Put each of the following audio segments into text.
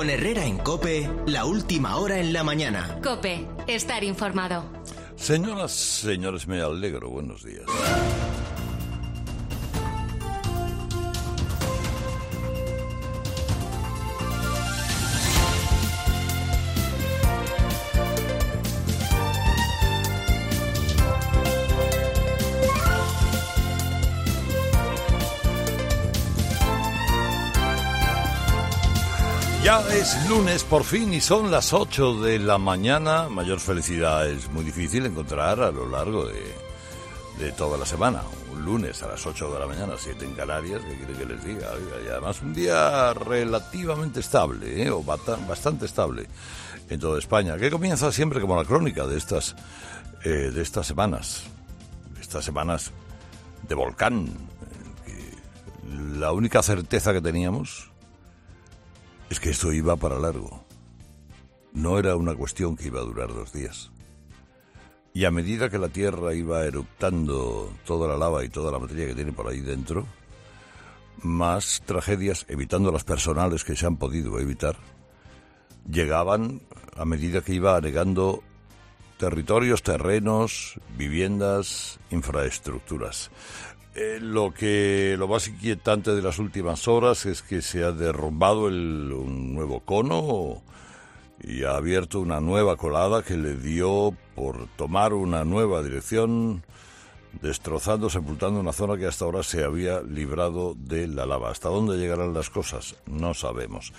Con Herrera en COPE, la última hora en la mañana. COPE, estar informado. Señoras, señores, me alegro. Buenos días. Ya es lunes por fin y son las 8 de la mañana. Mayor felicidad es muy difícil encontrar a lo largo de toda la semana. Un lunes a las 8 de la mañana, 7 en Canarias, ¿qué quiere que les diga? Y además un día relativamente estable, o bastante estable en toda España, que comienza siempre como la crónica de estas semanas. Estas semanas de volcán. La única certeza que teníamos es que esto iba para largo. No era una cuestión que iba a durar 2 días. Y a medida que la Tierra iba eruptando toda la lava y toda la materia que tiene por ahí dentro, más tragedias, evitando las personales que se han podido evitar, llegaban a medida que iba anegando territorios, terrenos, viviendas, infraestructuras. Lo más inquietante de las últimas horas es que se ha derrumbado un nuevo cono y ha abierto una nueva colada que le dio por tomar una nueva dirección, destrozando, sepultando una zona que hasta ahora se había librado de la lava. ¿Hasta dónde llegarán las cosas? No sabemos.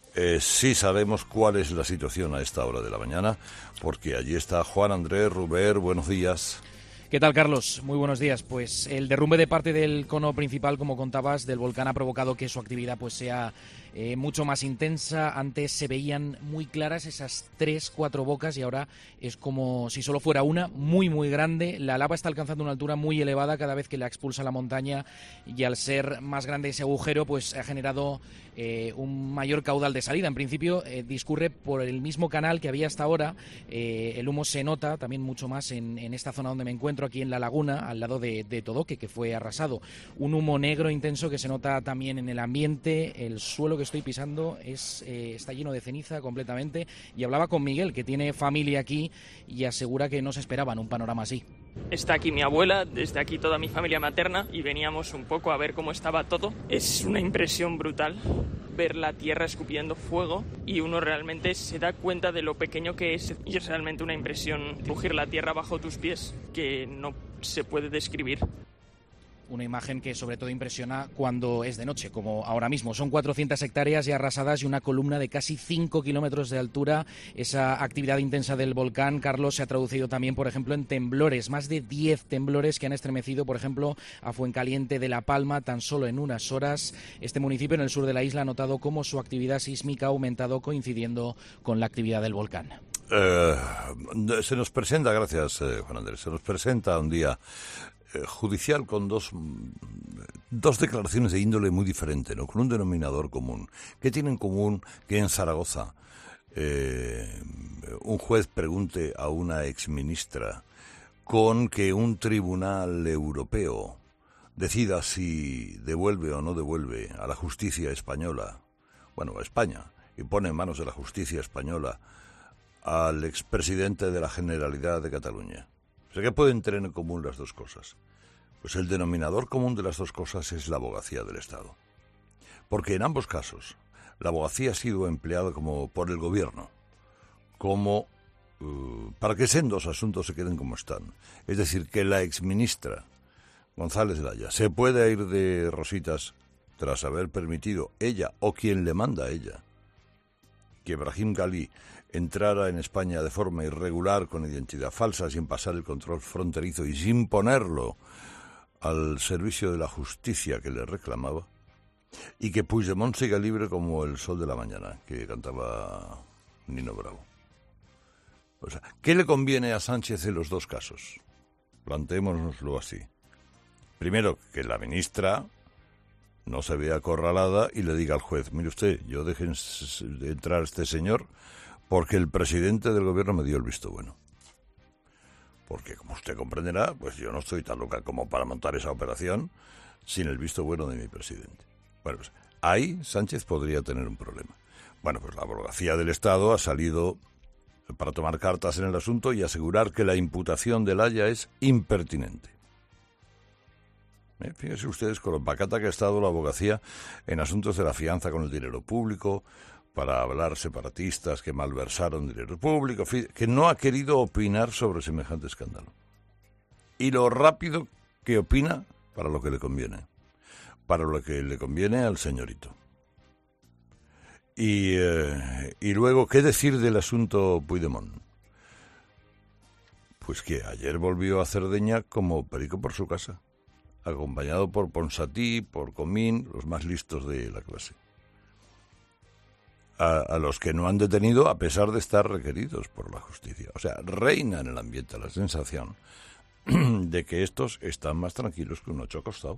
Sí sabemos cuál es la situación a esta hora de la mañana, porque allí está Juan Andrés Ruber. Buenos días. ¿Qué tal, Carlos? Muy buenos días. Pues el derrumbe de parte del cono principal, como contabas, del volcán ha provocado que su actividad pues sea mucho más intensa. Antes se veían muy claras esas 3-4 bocas y ahora es como si solo fuera una, muy muy grande. La lava está alcanzando una altura muy elevada cada vez que la expulsa la montaña y al ser más grande ese agujero pues ha generado un mayor caudal de salida. En principio discurre por el mismo canal que había hasta ahora. El humo se nota también mucho más en esta zona donde me encuentro, aquí en la laguna, al lado de Todoque, que fue arrasado. Un humo negro intenso que se nota también en el ambiente. El suelo que estoy pisando está lleno de ceniza completamente. Y hablaba con Miguel, que tiene familia aquí, y asegura que no se esperaban un panorama así. Está aquí mi abuela, desde aquí toda mi familia materna, y veníamos un poco a ver cómo estaba todo. Es una impresión brutal ver la tierra escupiendo fuego y uno realmente se da cuenta de lo pequeño que es, y es realmente una impresión rugir la tierra bajo tus pies que no se puede describir. Una imagen que sobre todo impresiona cuando es de noche, como ahora mismo. Son 400 hectáreas ya arrasadas y una columna de casi 5 kilómetros de altura. Esa actividad intensa del volcán, Carlos, se ha traducido también, por ejemplo, en temblores. Más de 10 temblores que han estremecido, por ejemplo, a Fuencaliente de La Palma tan solo en unas horas. Este municipio en el sur de la isla ha notado cómo su actividad sísmica ha aumentado coincidiendo con la actividad del volcán. Se nos presenta, gracias Juan Andrés, se nos presenta un día judicial con dos declaraciones de índole muy diferente, ¿no? Con un denominador común. ¿Qué tiene en común que en Zaragoza un juez pregunte a una exministra con que un tribunal europeo decida si devuelve o no devuelve a la justicia española, a España, y pone en manos de la justicia española al expresidente de la Generalidad de Cataluña? ¿Qué pueden tener en común las dos cosas? Pues el denominador común de las dos cosas es la abogacía del Estado. Porque en ambos casos la abogacía ha sido empleada por el gobierno, para que sendos asuntos se queden como están. Es decir, que la exministra González Laya se pueda ir de rositas tras haber permitido ella o quien le manda a ella que Brahim Ghali entrara en España de forma irregular, con identidad falsa, sin pasar el control fronterizo y sin ponerlo al servicio de la justicia que le reclamaba, y que Puigdemont siga libre como el sol de la mañana, que cantaba Nino Bravo. O sea, ¿qué le conviene a Sánchez en los dos casos? Planteémonoslo así. Primero, que la ministra no se vea acorralada y le diga al juez: mire usted, yo dejen de entrar a este señor porque el presidente del gobierno me dio el visto bueno. Porque, como usted comprenderá, pues yo no estoy tan loca como para montar esa operación sin el visto bueno de mi presidente. Bueno, pues ahí Sánchez podría tener un problema. Bueno, pues la Abogacía del Estado ha salido para tomar cartas en el asunto y asegurar que la imputación del Haya es impertinente. Fíjense ustedes con lo pacata que ha estado la abogacía en asuntos de la fianza con el dinero público, para hablar separatistas que malversaron dinero público, que no ha querido opinar sobre semejante escándalo. Y lo rápido que opina para lo que le conviene. Para lo que le conviene al señorito. Y luego, ¿qué decir del asunto Puigdemont? Pues que ayer volvió a Cerdeña como perico por su casa, acompañado por Ponsatí, por Comín, los más listos de la clase. A los que no han detenido a pesar de estar requeridos por la justicia. O sea, reina en el ambiente la sensación de que estos están más tranquilos que un ocho acostado.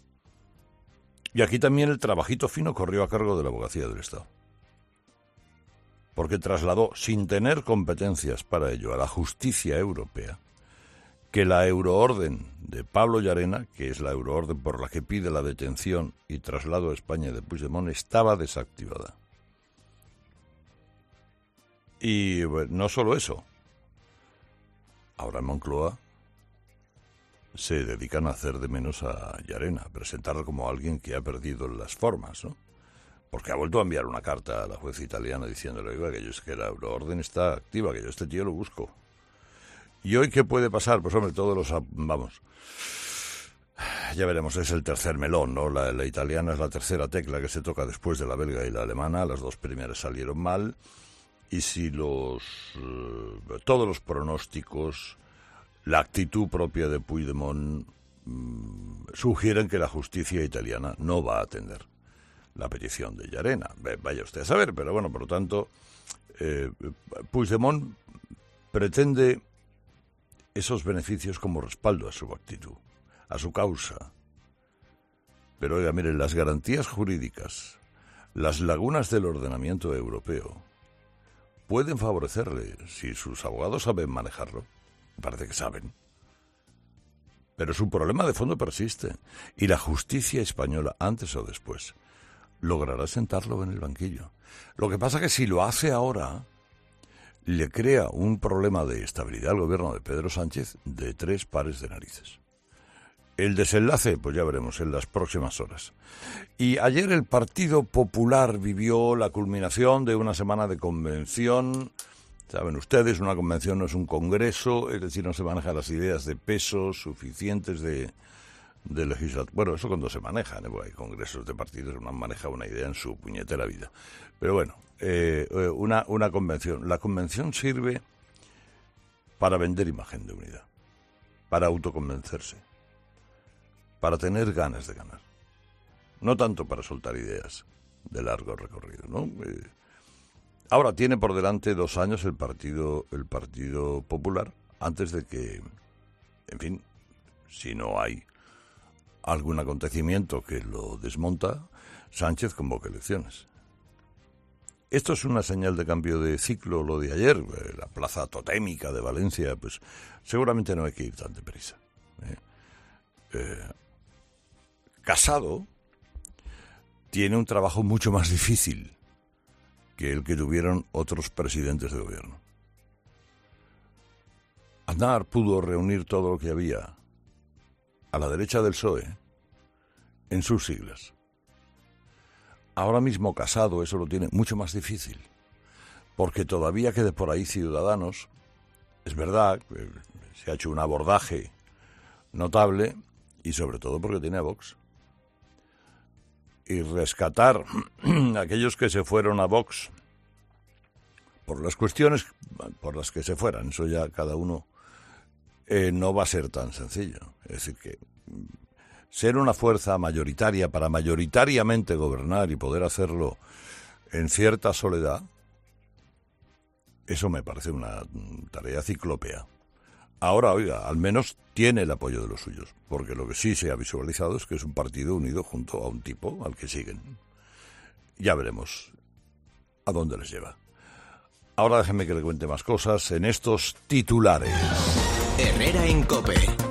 Y aquí también el trabajito fino corrió a cargo de la Abogacía del Estado. Porque trasladó, sin tener competencias para ello, a la justicia europea, que la euroorden de Pablo Llarena, que es la euroorden por la que pide la detención y traslado a España de Puigdemont, estaba desactivada. Y bueno, no solo eso. Ahora en Moncloa se dedican a hacer de menos a Llarena, a presentarlo como alguien que ha perdido las formas, ¿no? Porque ha vuelto a enviar una carta a la jueza italiana diciéndole, oiga, que yo es que la euroorden está activa, que yo este tío lo busco. ¿Y hoy qué puede pasar? Pues hombre, todos los... Vamos, ya veremos, es el tercer melón, ¿no? La italiana es la tercera tecla que se toca después de la belga y la alemana, las dos primeras salieron mal, y si todos los pronósticos, la actitud propia de Puigdemont sugieren que la justicia italiana no va a atender la petición de Llarena. Vaya usted a saber, pero bueno, por lo tanto, Puigdemont pretende esos beneficios como respaldo a su actitud, a su causa. Pero oiga, miren, las garantías jurídicas, las lagunas del ordenamiento europeo, pueden favorecerle si sus abogados saben manejarlo. Parece que saben. Pero su problema de fondo persiste, y la justicia española, antes o después, logrará sentarlo en el banquillo. Lo que pasa es que si lo hace ahora, le crea un problema de estabilidad al gobierno de Pedro Sánchez de 3 pares de narices. El desenlace, pues ya veremos en las próximas horas. Y ayer el Partido Popular vivió la culminación de una semana de convención. Saben ustedes, una convención no es un congreso, es decir, no se manejan las ideas de peso suficientes de legislatura. Bueno, eso cuando se manejan, hay congresos de partidos, uno maneja una idea en su puñetera vida. Pero bueno, una convención. La convención sirve para vender imagen de unidad, para autoconvencerse, para tener ganas de ganar. No tanto para soltar ideas de largo recorrido, ¿no? Ahora tiene por delante 2 años el Partido Popular, antes de que, en fin, si no hay algún acontecimiento que lo desmonta, Sánchez convoque elecciones. Esto es una señal de cambio de ciclo, lo de ayer, la plaza totémica de Valencia, pues seguramente no hay que ir tan deprisa. Casado tiene un trabajo mucho más difícil que el que tuvieron otros presidentes de gobierno. Aznar pudo reunir todo lo que había a la derecha del PSOE en sus siglas. Ahora mismo Casado eso lo tiene mucho más difícil, porque todavía quede por ahí Ciudadanos. Es verdad, se ha hecho un abordaje notable, y sobre todo porque tiene a Vox. Y rescatar a aquellos que se fueron a Vox por las cuestiones por las que se fueran, eso ya cada uno, no va a ser tan sencillo. Es decir, que ser una fuerza mayoritaria para mayoritariamente gobernar y poder hacerlo en cierta soledad, eso me parece una tarea ciclópea. Ahora, oiga, al menos tiene el apoyo de los suyos, porque lo que sí se ha visualizado es que es un partido unido junto a un tipo al que siguen. Ya veremos a dónde les lleva. Ahora déjenme que le cuente más cosas en estos titulares. Herrera en COPE.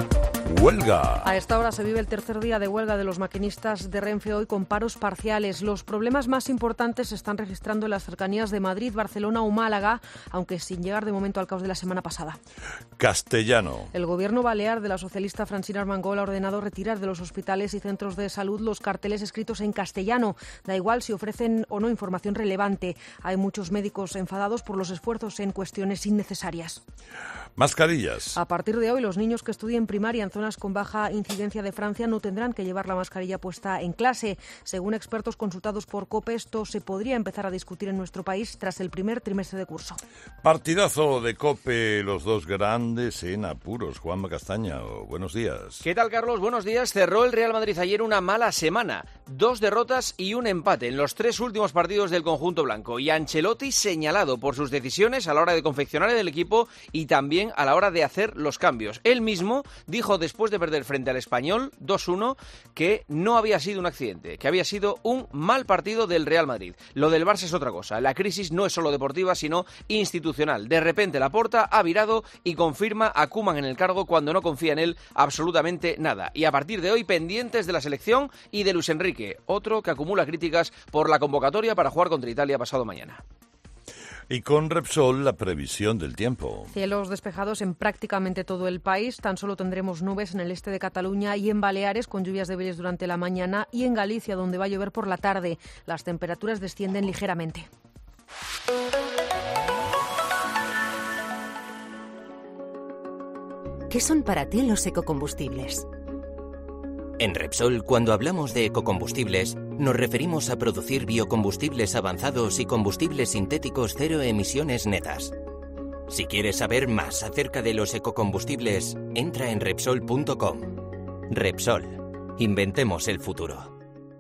Huelga. A esta hora se vive el tercer día de huelga de los maquinistas de Renfe, hoy con paros parciales. Los problemas más importantes se están registrando en las cercanías de Madrid, Barcelona o Málaga, aunque sin llegar de momento al caos de la semana pasada. Castellano. El gobierno balear de la socialista Francina Armengol ha ordenado retirar de los hospitales y centros de salud los carteles escritos en castellano. Da igual si ofrecen o no información relevante. Hay muchos médicos enfadados por los esfuerzos en cuestiones innecesarias. Mascarillas. A partir de hoy, los niños que estudien primaria en zonas con baja incidencia de Francia no tendrán que llevar la mascarilla puesta en clase. Según expertos consultados por COPE, esto se podría empezar a discutir en nuestro país tras el primer trimestre de curso. Partidazo de COPE, los dos grandes en apuros. Juanma Castaña, buenos días. ¿Qué tal, Carlos? Buenos días. Cerró el Real Madrid ayer una mala semana. 2 derrotas y un empate en los 3 últimos partidos del conjunto blanco. Y Ancelotti señalado por sus decisiones a la hora de confeccionar el equipo y también a la hora de hacer los cambios. Él mismo dijo después de perder frente al Español 2-1 que no había sido un accidente, que había sido un mal partido del Real Madrid. Lo del Barça es otra cosa. La crisis no es solo deportiva, sino institucional. De repente Laporta ha virado y confirma a Koeman en el cargo cuando no confía en él absolutamente nada. Y a partir de hoy pendientes de la selección y de Luis Enrique, otro que acumula críticas por la convocatoria para jugar contra Italia pasado mañana. Y con Repsol, la previsión del tiempo. Cielos despejados en prácticamente todo el país. Tan solo tendremos nubes en el este de Cataluña y en Baleares, con lluvias débiles durante la mañana, y en Galicia, donde va a llover por la tarde. Las temperaturas descienden ligeramente. ¿Qué son para ti los ecocombustibles? En Repsol, cuando hablamos de ecocombustibles, nos referimos a producir biocombustibles avanzados y combustibles sintéticos cero emisiones netas. Si quieres saber más acerca de los ecocombustibles, entra en Repsol.com. Repsol. Inventemos el futuro.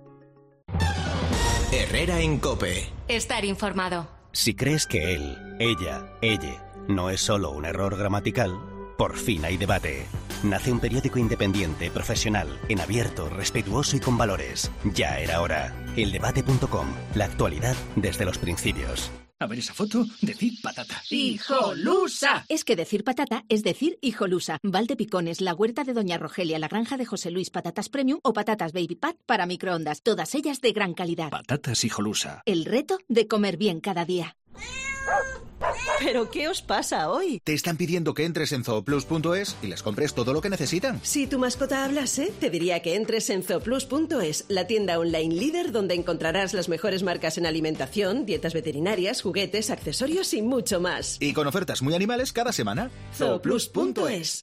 Herrera en COPE. Estar informado. Si crees que él, ella, no es solo un error gramatical, por fin hay debate. Nace un periódico independiente, profesional, en abierto, respetuoso y con valores. Ya era hora. Eldebate.com. La actualidad desde los principios. A ver esa foto, decir patata. ¡Hijolusa! Es que decir patata es decir hijolusa. Valdepicones, la huerta de Doña Rogelia, la granja de José Luis, patatas premium o patatas baby pat para microondas. Todas ellas de gran calidad. Patatas hijolusa. El reto de comer bien cada día. ¿Pero qué os pasa hoy? Te están pidiendo que entres en zooplus.es y les compres todo lo que necesitan. Si tu mascota hablase, te diría que entres en zooplus.es, la tienda online líder donde encontrarás las mejores marcas en alimentación, dietas veterinarias, juguetes, accesorios y mucho más. Y con ofertas muy animales cada semana. Zooplus.es.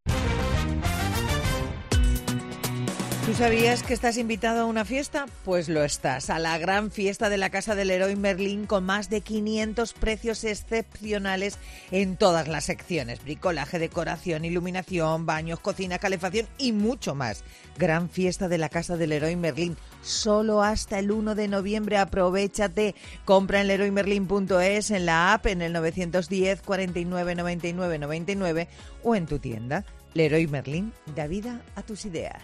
¿Tú sabías que estás invitado a una fiesta? Pues lo estás, a la gran fiesta de la Casa del Leroy Merlin con más de 500 precios excepcionales en todas las secciones. Bricolaje, decoración, iluminación, baños, cocina, calefacción y mucho más. Gran fiesta de la Casa del Leroy Merlin, solo hasta el 1 de noviembre. Aprovéchate. Compra en leroymerlin.es, en la app, en el 910 49 99 99 o en tu tienda. Leroy Merlin, da vida a tus ideas.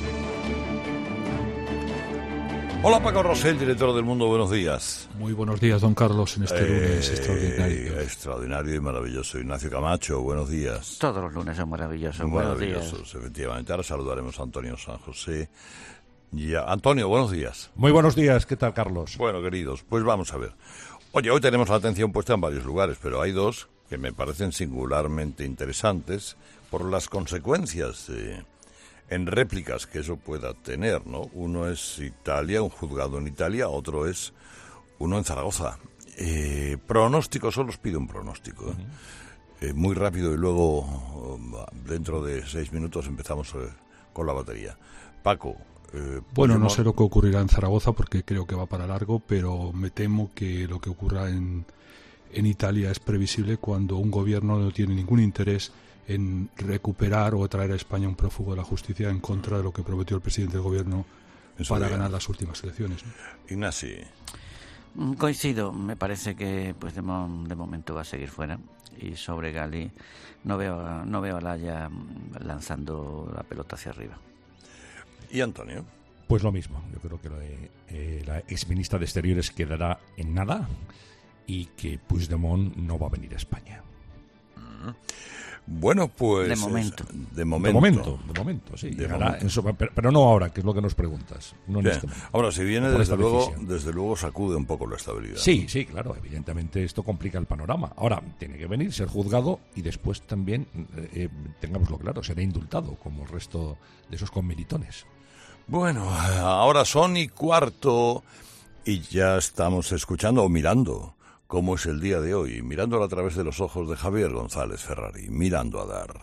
Hola, Paco Rosell, director del Mundo, buenos días. Muy buenos días, don Carlos, en este lunes extraordinario. Extraordinario y maravilloso. Ignacio Camacho, buenos días. Todos los lunes son maravillosos. Buenos días. Efectivamente. Ahora saludaremos a Antonio San José. Antonio, buenos días. Muy buenos días, ¿qué tal, Carlos? Bueno, queridos, pues vamos a ver. Oye, hoy tenemos la atención puesta en varios lugares, pero hay dos que me parecen singularmente interesantes por las consecuencias en réplicas que eso pueda tener, ¿no? Uno es Italia, un juzgado en Italia, otro es uno en Zaragoza. Pronóstico, solo os pido un pronóstico. Muy rápido y luego dentro de 6 minutos empezamos con la batería. Paco. Bueno, no sé lo que ocurrirá en Zaragoza porque creo que va para largo, pero me temo que lo que ocurra en Italia es previsible cuando un gobierno no tiene ningún interés en recuperar o traer a España un prófugo de la justicia en contra de lo que prometió el presidente del gobierno para ganar las últimas elecciones, ¿no? Ignacio. Coincido, me parece que pues de momento va a seguir fuera, y sobre Gali no veo a Laya lanzando la pelota hacia arriba. ¿Y Antonio? Pues lo mismo, yo creo que la exministra de Exteriores quedará en nada y que Puigdemont no va a venir a España. Bueno, pues... De momento. De momento, sí. Llegará pero no ahora, que es lo que nos preguntas. No en este momento. Ahora, si viene, desde luego sacude un poco la estabilidad. Sí, claro, evidentemente esto complica el panorama. Ahora, tiene que venir, ser juzgado y después también, tengámoslo claro, será indultado, como el resto de esos conmeritones. Bueno, ahora son 1:15 y ya estamos escuchando o mirando cómo es el día de hoy, mirándolo a través de los ojos de Javier González Ferrari, mirando a Dar.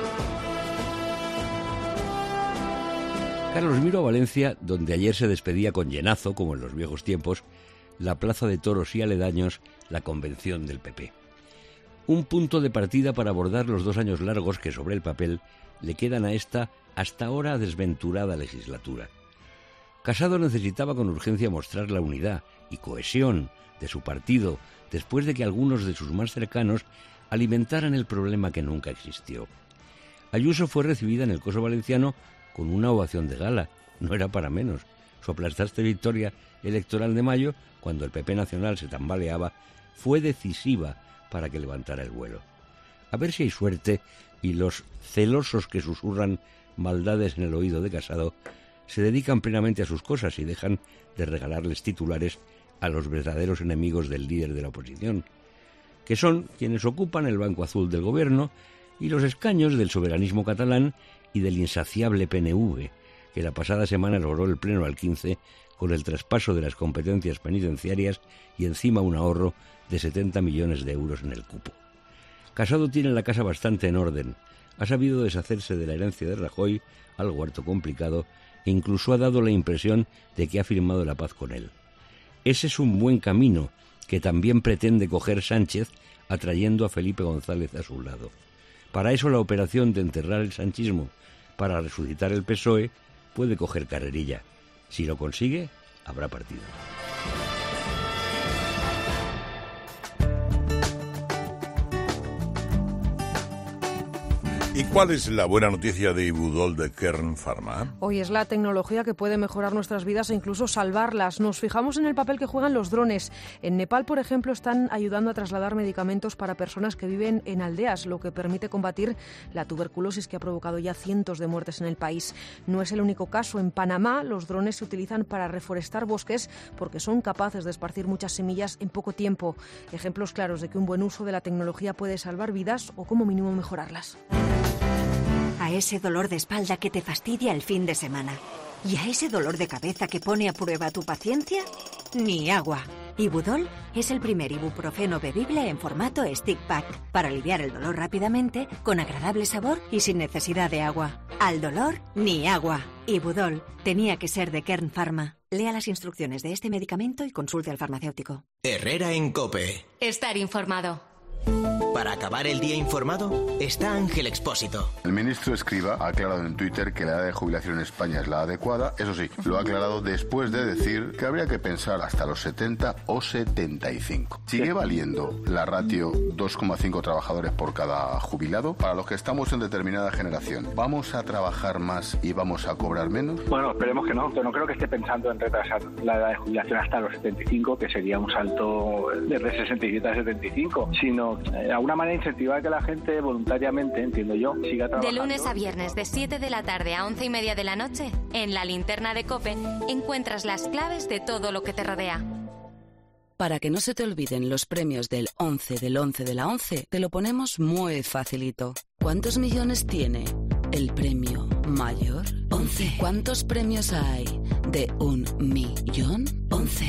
Carlos, miro a Valencia, donde ayer se despedía con llenazo, como en los viejos tiempos, la plaza de toros y aledaños, la convención del PP. Un punto de partida para abordar los 2 años largos que sobre el papel le quedan a esta hasta ahora desventurada legislatura. Casado necesitaba con urgencia mostrar la unidad y cohesión de su partido, después de que algunos de sus más cercanos alimentaran el problema que nunca existió. Ayuso fue recibida en el Coso Valenciano con una ovación de gala, no era para menos. Su aplastante victoria electoral de mayo, cuando el PP nacional se tambaleaba, fue decisiva para que levantara el vuelo. A ver si hay suerte y los celosos que susurran maldades en el oído de Casado se dedican plenamente a sus cosas y dejan de regalarles titulares a los verdaderos enemigos del líder de la oposición, que son quienes ocupan el banco azul del gobierno y los escaños del soberanismo catalán y del insaciable PNV, que la pasada semana logró el pleno al 15 con el traspaso de las competencias penitenciarias y encima un ahorro de 70 millones de euros en el cupo. Casado tiene la casa bastante en orden, ha sabido deshacerse de la herencia de Rajoy, algo harto complicado, e incluso ha dado la impresión de que ha firmado la paz con él. Ese es un buen camino que también pretende coger Sánchez, atrayendo a Felipe González a su lado. Para eso la operación de enterrar el sanchismo para resucitar el PSOE puede coger carrerilla. Si lo consigue, habrá partido. ¿Y cuál es la buena noticia de Ibudol de Kern Pharma? Hoy es la tecnología que puede mejorar nuestras vidas e incluso salvarlas. Nos fijamos en el papel que juegan los drones. En Nepal, por ejemplo, están ayudando a trasladar medicamentos para personas que viven en aldeas, lo que permite combatir la tuberculosis que ha provocado ya cientos de muertes en el país. No es el único caso. En Panamá, los drones se utilizan para reforestar bosques porque son capaces de esparcir muchas semillas en poco tiempo. Ejemplos claros de que un buen uso de la tecnología puede salvar vidas o como mínimo mejorarlas. A ese dolor de espalda que te fastidia el fin de semana. ¿Y a ese dolor de cabeza que pone a prueba tu paciencia? Ni agua. Ibudol es el primer ibuprofeno bebible en formato stick pack para aliviar el dolor rápidamente, con agradable sabor y sin necesidad de agua. Al dolor, ni agua. Ibudol tenía que ser de Kern Pharma. Lea las instrucciones de este medicamento y consulte al farmacéutico. Herrera en COPE. Estar informado. Para acabar el día informado, está Ángel Expósito. El ministro Escrivá ha aclarado en Twitter que la edad de jubilación en España es la adecuada. Eso sí, lo ha aclarado después de decir que habría que pensar hasta los 70 o 75. ¿Sigue valiendo la ratio 2,5 trabajadores por cada jubilado? Para los que estamos en determinada generación, ¿vamos a trabajar más y vamos a cobrar menos? Bueno, esperemos que no. Yo no creo que esté pensando en retrasar la edad de jubilación hasta los 75, que sería un salto desde 67 a 75, sino alguna manera incentivar que la gente voluntariamente, entiendo yo, siga trabajando. De lunes a viernes, de 7 de la tarde a 11:30 de la noche, en la linterna de COPE, encuentras las claves de todo lo que te rodea. Para que no se te olviden los premios del 11 del 11 de la 11, te lo ponemos muy facilito. ¿Cuántos millones tiene el premio mayor? 11. ¿Cuántos premios hay de 1 millón? 11.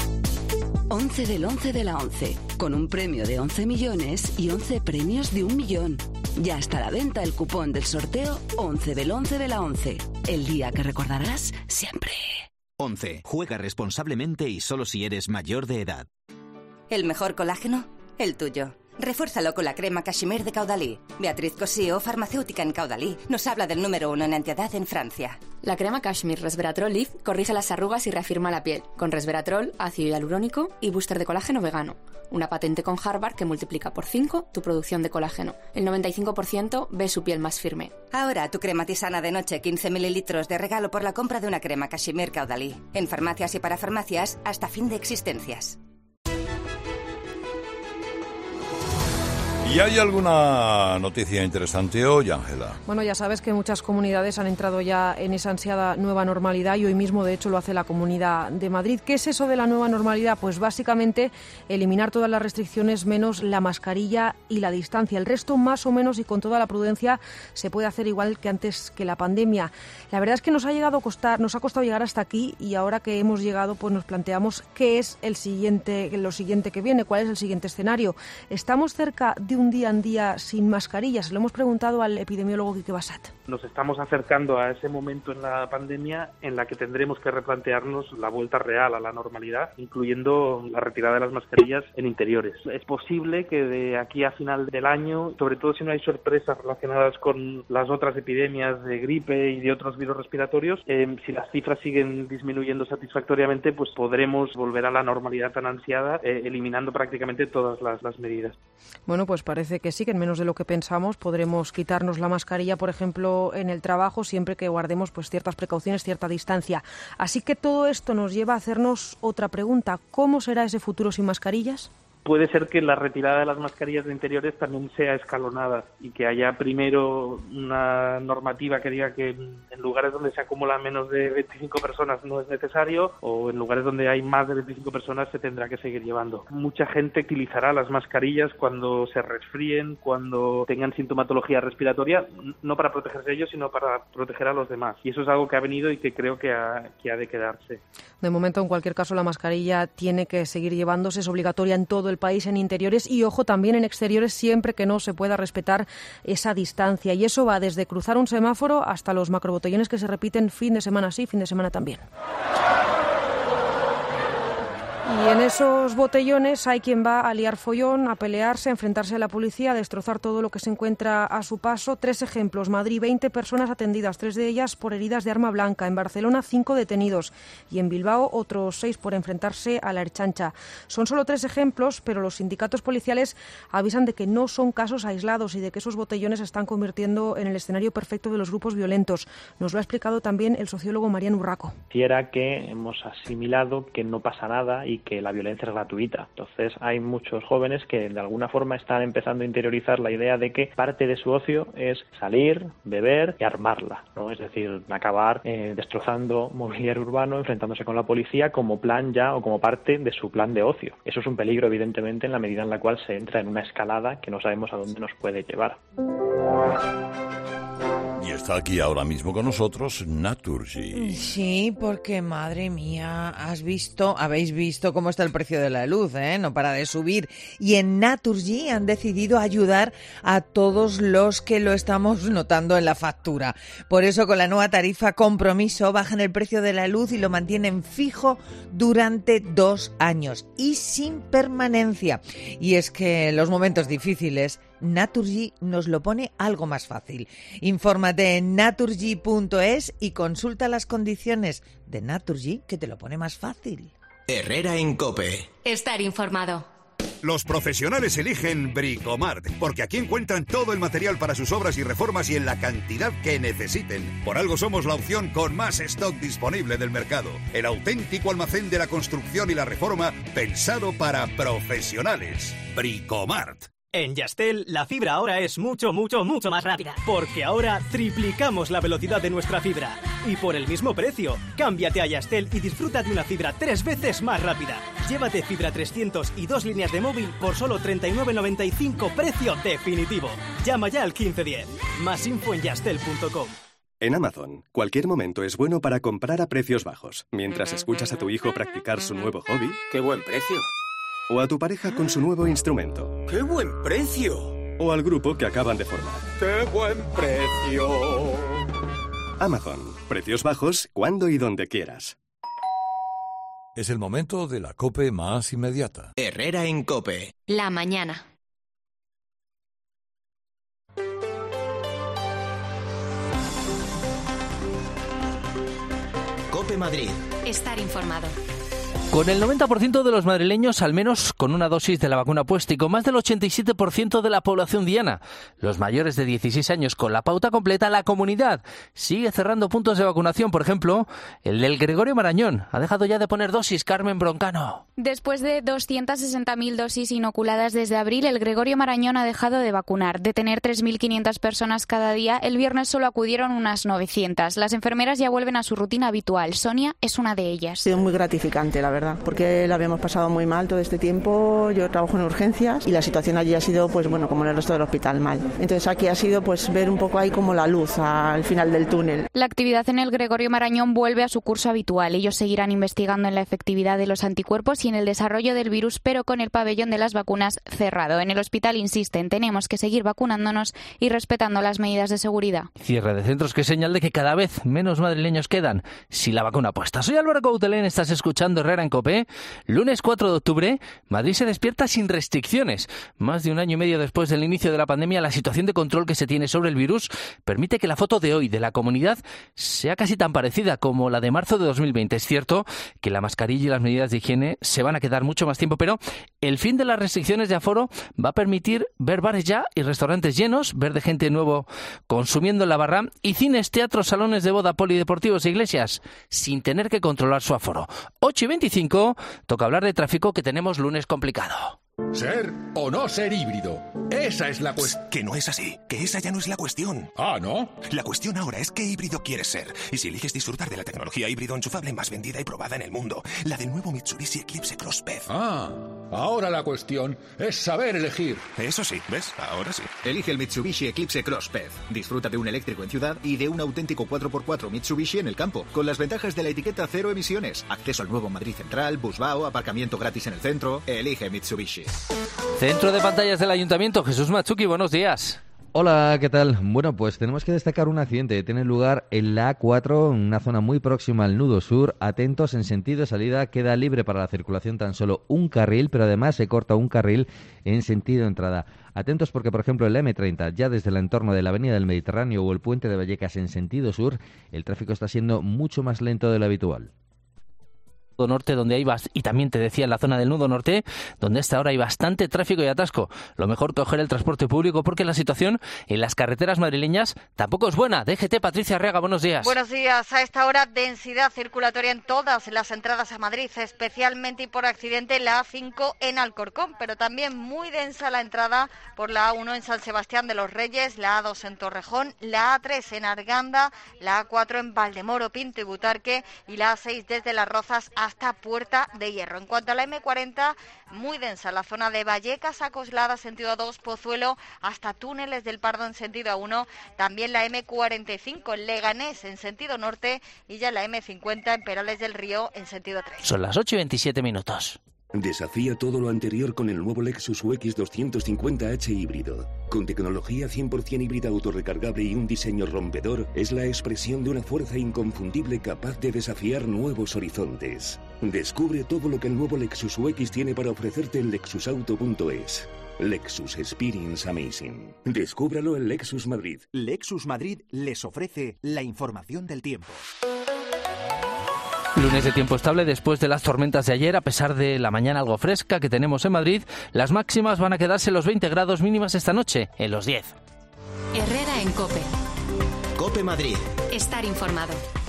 11 del 11 de la 11, con un premio de 11 millones y 11 premios de 1 millón. Ya está a la venta el cupón del sorteo 11 del 11 de la 11. El día que recordarás siempre. 11. Juega responsablemente y solo si eres mayor de edad. ¿El mejor colágeno? El tuyo. Refuérzalo con la crema Cashmere de Caudalí. Beatriz Cosío, farmacéutica en Caudalí, nos habla del número 1 en antiedad en Francia. La crema Cashmere Resveratrol Lift corrige las arrugas y reafirma la piel, con resveratrol, ácido hialurónico y booster de colágeno vegano. Una patente con Harvard que multiplica por 5 tu producción de colágeno. El 95% ve su piel más firme. Ahora tu crema tisana de noche, 15 mililitros de regalo por la compra de una crema Cashmere Caudalí. En farmacias y para farmacias hasta fin de existencias. ¿Y hay alguna noticia interesante hoy, Ángela? Bueno, ya sabes que muchas comunidades han entrado ya en esa ansiada nueva normalidad y hoy mismo, de hecho, lo hace la Comunidad de Madrid. ¿Qué es eso de la nueva normalidad? Pues básicamente eliminar todas las restricciones menos la mascarilla y la distancia. El resto, más o menos, y con toda la prudencia, se puede hacer igual que antes que la pandemia. La verdad es que nos ha costado llegar hasta aquí y ahora que hemos llegado, pues nos planteamos qué es lo siguiente que viene, cuál es el siguiente escenario. Estamos cerca de un día en día sin mascarillas. Lo hemos preguntado al epidemiólogo Quique Bassat. Nos estamos acercando a ese momento en la pandemia en la que tendremos que replantearnos la vuelta real a la normalidad, incluyendo la retirada de las mascarillas en interiores. Es posible que de aquí a final del año, sobre todo si no hay sorpresas relacionadas con las otras epidemias de gripe y de otros virus respiratorios, si las cifras siguen disminuyendo satisfactoriamente, pues podremos volver a la normalidad tan ansiada, eliminando prácticamente todas las medidas. Bueno, pues parece que sí, que en menos de lo que pensamos podremos quitarnos la mascarilla, por ejemplo, en el trabajo, siempre que guardemos pues ciertas precauciones, cierta distancia. Así que todo esto nos lleva a hacernos otra pregunta. ¿Cómo será ese futuro sin mascarillas? Puede ser que la retirada de las mascarillas de interiores también sea escalonada y que haya primero una normativa que diga que en lugares donde se acumulan menos de 25 personas no es necesario, o en lugares donde hay más de 25 personas se tendrá que seguir llevando. Mucha gente utilizará las mascarillas cuando se resfríen, cuando tengan sintomatología respiratoria, no para protegerse ellos, sino para proteger a los demás. Y eso es algo que ha venido y que creo que ha de quedarse. De momento, en cualquier caso, la mascarilla tiene que seguir llevándose, es obligatoria en todo el país, en interiores y, ojo, también en exteriores, siempre que no se pueda respetar esa distancia. Y eso va desde cruzar un semáforo hasta los macrobotellones que se repiten fin de semana sí, fin de semana también. Y en esos botellones hay quien va a liar follón, a pelearse, a enfrentarse a la policía, a destrozar todo lo que se encuentra a su paso. 3 ejemplos. Madrid, 20 personas atendidas, 3 de ellas por heridas de arma blanca. En Barcelona, 5 detenidos. Y en Bilbao, otros 6 por enfrentarse a la Ertzaintza. Son solo 3 ejemplos, pero los sindicatos policiales avisan de que no son casos aislados y de que esos botellones se están convirtiendo en el escenario perfecto de los grupos violentos. Nos lo ha explicado también el sociólogo Mariano Urraco. Era que hemos asimilado que no pasa nada y que la violencia es gratuita. Entonces hay muchos jóvenes que de alguna forma están empezando a interiorizar la idea de que parte de su ocio es salir, beber y armarla, ¿no? Es decir, acabar destrozando mobiliario urbano, enfrentándose con la policía como plan ya o como parte de su plan de ocio. Eso es un peligro, evidentemente, en la medida en la cual se entra en una escalada que no sabemos a dónde nos puede llevar. Y está aquí ahora mismo con nosotros Naturgy. Sí, porque madre mía, habéis visto cómo está el precio de la luz, ¿eh? No para de subir. Y en Naturgy han decidido ayudar a todos los que lo estamos notando en la factura. Por eso, con la nueva tarifa Compromiso, bajan el precio de la luz y lo mantienen fijo durante 2 años y sin permanencia. Y es que en los momentos difíciles, Naturgy nos lo pone algo más fácil. Infórmate en naturgy.es y consulta las condiciones de Naturgy, que te lo pone más fácil. Herrera en COPE. Estar informado. Los profesionales eligen Bricomart, porque aquí encuentran todo el material para sus obras y reformas y en la cantidad que necesiten. Por algo somos la opción con más stock disponible del mercado. El auténtico almacén de la construcción y la reforma pensado para profesionales. Bricomart. En Yastel, la fibra ahora es mucho más rápida. Porque ahora triplicamos la velocidad de nuestra fibra. Y por el mismo precio. Cámbiate a Yastel y disfruta de una fibra 3 veces más rápida. Llévate fibra 300 y 2 líneas de móvil por solo 39,95, precio definitivo. Llama ya al 1510. Más info en yastel.com. En Amazon, cualquier momento es bueno para comprar a precios bajos. Mientras escuchas a tu hijo practicar su nuevo hobby. ¡Qué buen precio! O a tu pareja con su nuevo instrumento. ¡Qué buen precio! O al grupo que acaban de formar. ¡Qué buen precio! Amazon. Precios bajos cuando y donde quieras. Es el momento de la COPE más inmediata. Herrera en COPE. La mañana. COPE Madrid. Estar informado. Con el 90% de los madrileños al menos con una dosis de la vacuna puesta y con más del 87% de la población diana. Los mayores de 16 años con la pauta completa, la comunidad sigue cerrando puntos de vacunación. Por ejemplo, el del Gregorio Marañón ha dejado ya de poner dosis. Carmen Broncano. Después de 260.000 dosis inoculadas desde abril, el Gregorio Marañón ha dejado de vacunar. De tener 3.500 personas cada día, el viernes solo acudieron unas 900. Las enfermeras ya vuelven a su rutina habitual. Sonia es una de ellas. Ha sido muy gratificante, la verdad, porque lo habíamos pasado muy mal todo este tiempo. Yo trabajo en urgencias y la situación allí ha sido, pues bueno, como en el resto del hospital, mal. Entonces aquí ha sido pues ver un poco ahí como la luz al final del túnel. La actividad en el Gregorio Marañón vuelve a su curso habitual. Ellos seguirán investigando en la efectividad de los anticuerpos y en el desarrollo del virus, pero con el pabellón de las vacunas cerrado. En el hospital insisten, tenemos que seguir vacunándonos y respetando las medidas de seguridad. Cierre de centros que es señal de que cada vez menos madrileños quedan sin la vacuna puesta. Soy Álvaro Coutelén, estás escuchando Herrera en COPE. Lunes 4 de octubre, Madrid se despierta sin restricciones. Más de un año y medio después del inicio de la pandemia, la situación de control que se tiene sobre el virus permite que la foto de hoy de la comunidad sea casi tan parecida como la de marzo de 2020. Es cierto que la mascarilla y las medidas de higiene se van a quedar mucho más tiempo, pero el fin de las restricciones de aforo va a permitir ver bares ya y restaurantes llenos, ver de gente nuevo consumiendo en la barra y cines, teatros, salones de boda, polideportivos e iglesias sin tener que controlar su aforo. 8:25, toca hablar de tráfico, que tenemos lunes complicado. ¿Ser o no ser híbrido? Esa es la cuestión. Que no es así, que esa ya no es la cuestión. Ah, ¿no? La cuestión ahora es qué híbrido quieres ser. Y si eliges disfrutar de la tecnología híbrido enchufable más vendida y probada en el mundo, la del nuevo Mitsubishi Eclipse Cross PHEV. Ah, ahora la cuestión es saber elegir. Eso sí, ¿ves? Ahora sí. Elige el Mitsubishi Eclipse Cross PHEV. Disfruta de un eléctrico en ciudad y de un auténtico 4x4 Mitsubishi en el campo, con las ventajas de la etiqueta cero emisiones, acceso al nuevo Madrid Central, Busbao, aparcamiento gratis en el centro. Elige Mitsubishi. Centro de pantallas del Ayuntamiento, Jesús Machuki, buenos días. Hola, ¿qué tal? Bueno, pues tenemos que destacar un accidente que tiene lugar en la A4, en una zona muy próxima al nudo sur. Atentos, en sentido de salida queda libre para la circulación tan solo un carril, pero además se corta un carril en sentido de entrada. Atentos porque, por ejemplo, en la M30, ya desde el entorno de la Avenida del Mediterráneo o el Puente de Vallecas en sentido sur, el tráfico está siendo mucho más lento de lo habitual. Norte, donde hay y también te decía en la zona del nudo norte, donde hasta ahora hay bastante tráfico y atasco. Lo mejor coger el transporte público porque la situación en las carreteras madrileñas tampoco es buena. DGT, Patricia Arriaga, buenos días. Buenos días. A esta hora, densidad circulatoria en todas las entradas a Madrid, especialmente y por accidente la A5 en Alcorcón, pero también muy densa la entrada por la A1 en San Sebastián de los Reyes, la A2 en Torrejón, la A3 en Arganda, la A4 en Valdemoro, Pinto y Butarque y la A6 desde Las Rozas hasta Puerta de Hierro. En cuanto a la M40, muy densa la zona de Vallecas a Coslada, sentido A2, Pozuelo, hasta Túneles del Pardo en sentido A1. También la M45 en Leganés en sentido norte y ya la M50 en Perales del Río en sentido 3. Son las 8:27 minutos. Desafía todo lo anterior con el nuevo Lexus UX 250h híbrido. Con tecnología 100% híbrida autorrecargable y un diseño rompedor, es la expresión de una fuerza inconfundible capaz de desafiar nuevos horizontes. Descubre todo lo que el nuevo Lexus UX tiene para ofrecerte en lexusauto.es. Lexus Experience Amazing. Descúbralo en Lexus Madrid. Lexus Madrid les ofrece la información del tiempo. Lunes de tiempo estable después de las tormentas de ayer, a pesar de la mañana algo fresca que tenemos en Madrid. Las máximas van a quedarse en los 20 grados, mínimas esta noche en los 10. Herrera en COPE. COPE Madrid. Estar informado.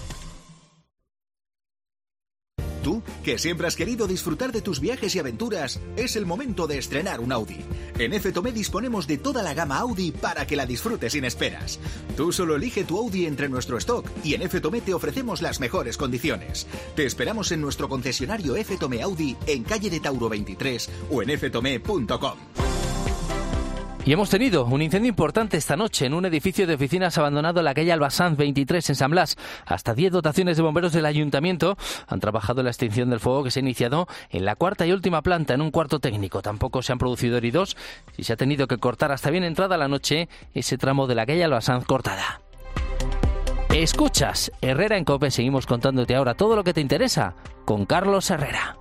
Tú, que siempre has querido disfrutar de tus viajes y aventuras, es el momento de estrenar un Audi. En F. Tomé disponemos de toda la gama Audi para que la disfrutes sin esperas. Tú solo elige tu Audi entre nuestro stock y en F. Tomé te ofrecemos las mejores condiciones. Te esperamos en nuestro concesionario F. Tomé Audi en calle de Tauro 23 o en ftome.com. Y hemos tenido un incendio importante esta noche en un edificio de oficinas abandonado en la calle Albasanz 23 en San Blas. Hasta 10 dotaciones de bomberos del ayuntamiento han trabajado en la extinción del fuego que se ha iniciado en la cuarta y última planta en un cuarto técnico. Tampoco se han producido heridos y se ha tenido que cortar hasta bien entrada la noche ese tramo de la calle Albasanz cortada. Escuchas Herrera en COPE, seguimos contándote ahora todo lo que te interesa con Carlos Herrera.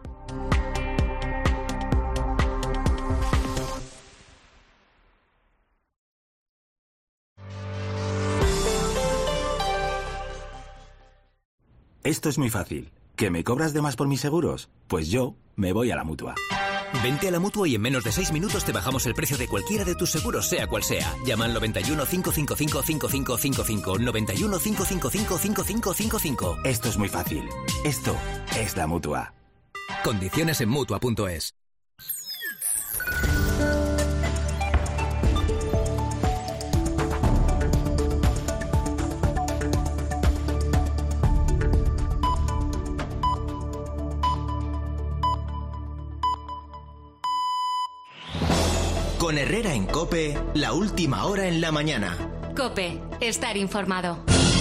Esto es muy fácil. ¿Que me cobras de más por mis seguros? Pues yo me voy a la Mutua. Vente a la Mutua y en menos de 6 minutos te bajamos el precio de cualquiera de tus seguros, sea cual sea. Llama al 91 555 5555. 91 555 5555. Esto es muy fácil. Esto es la Mutua. Condiciones en Mutua.es. Con Herrera en COPE, la última hora en la mañana. COPE, estar informado.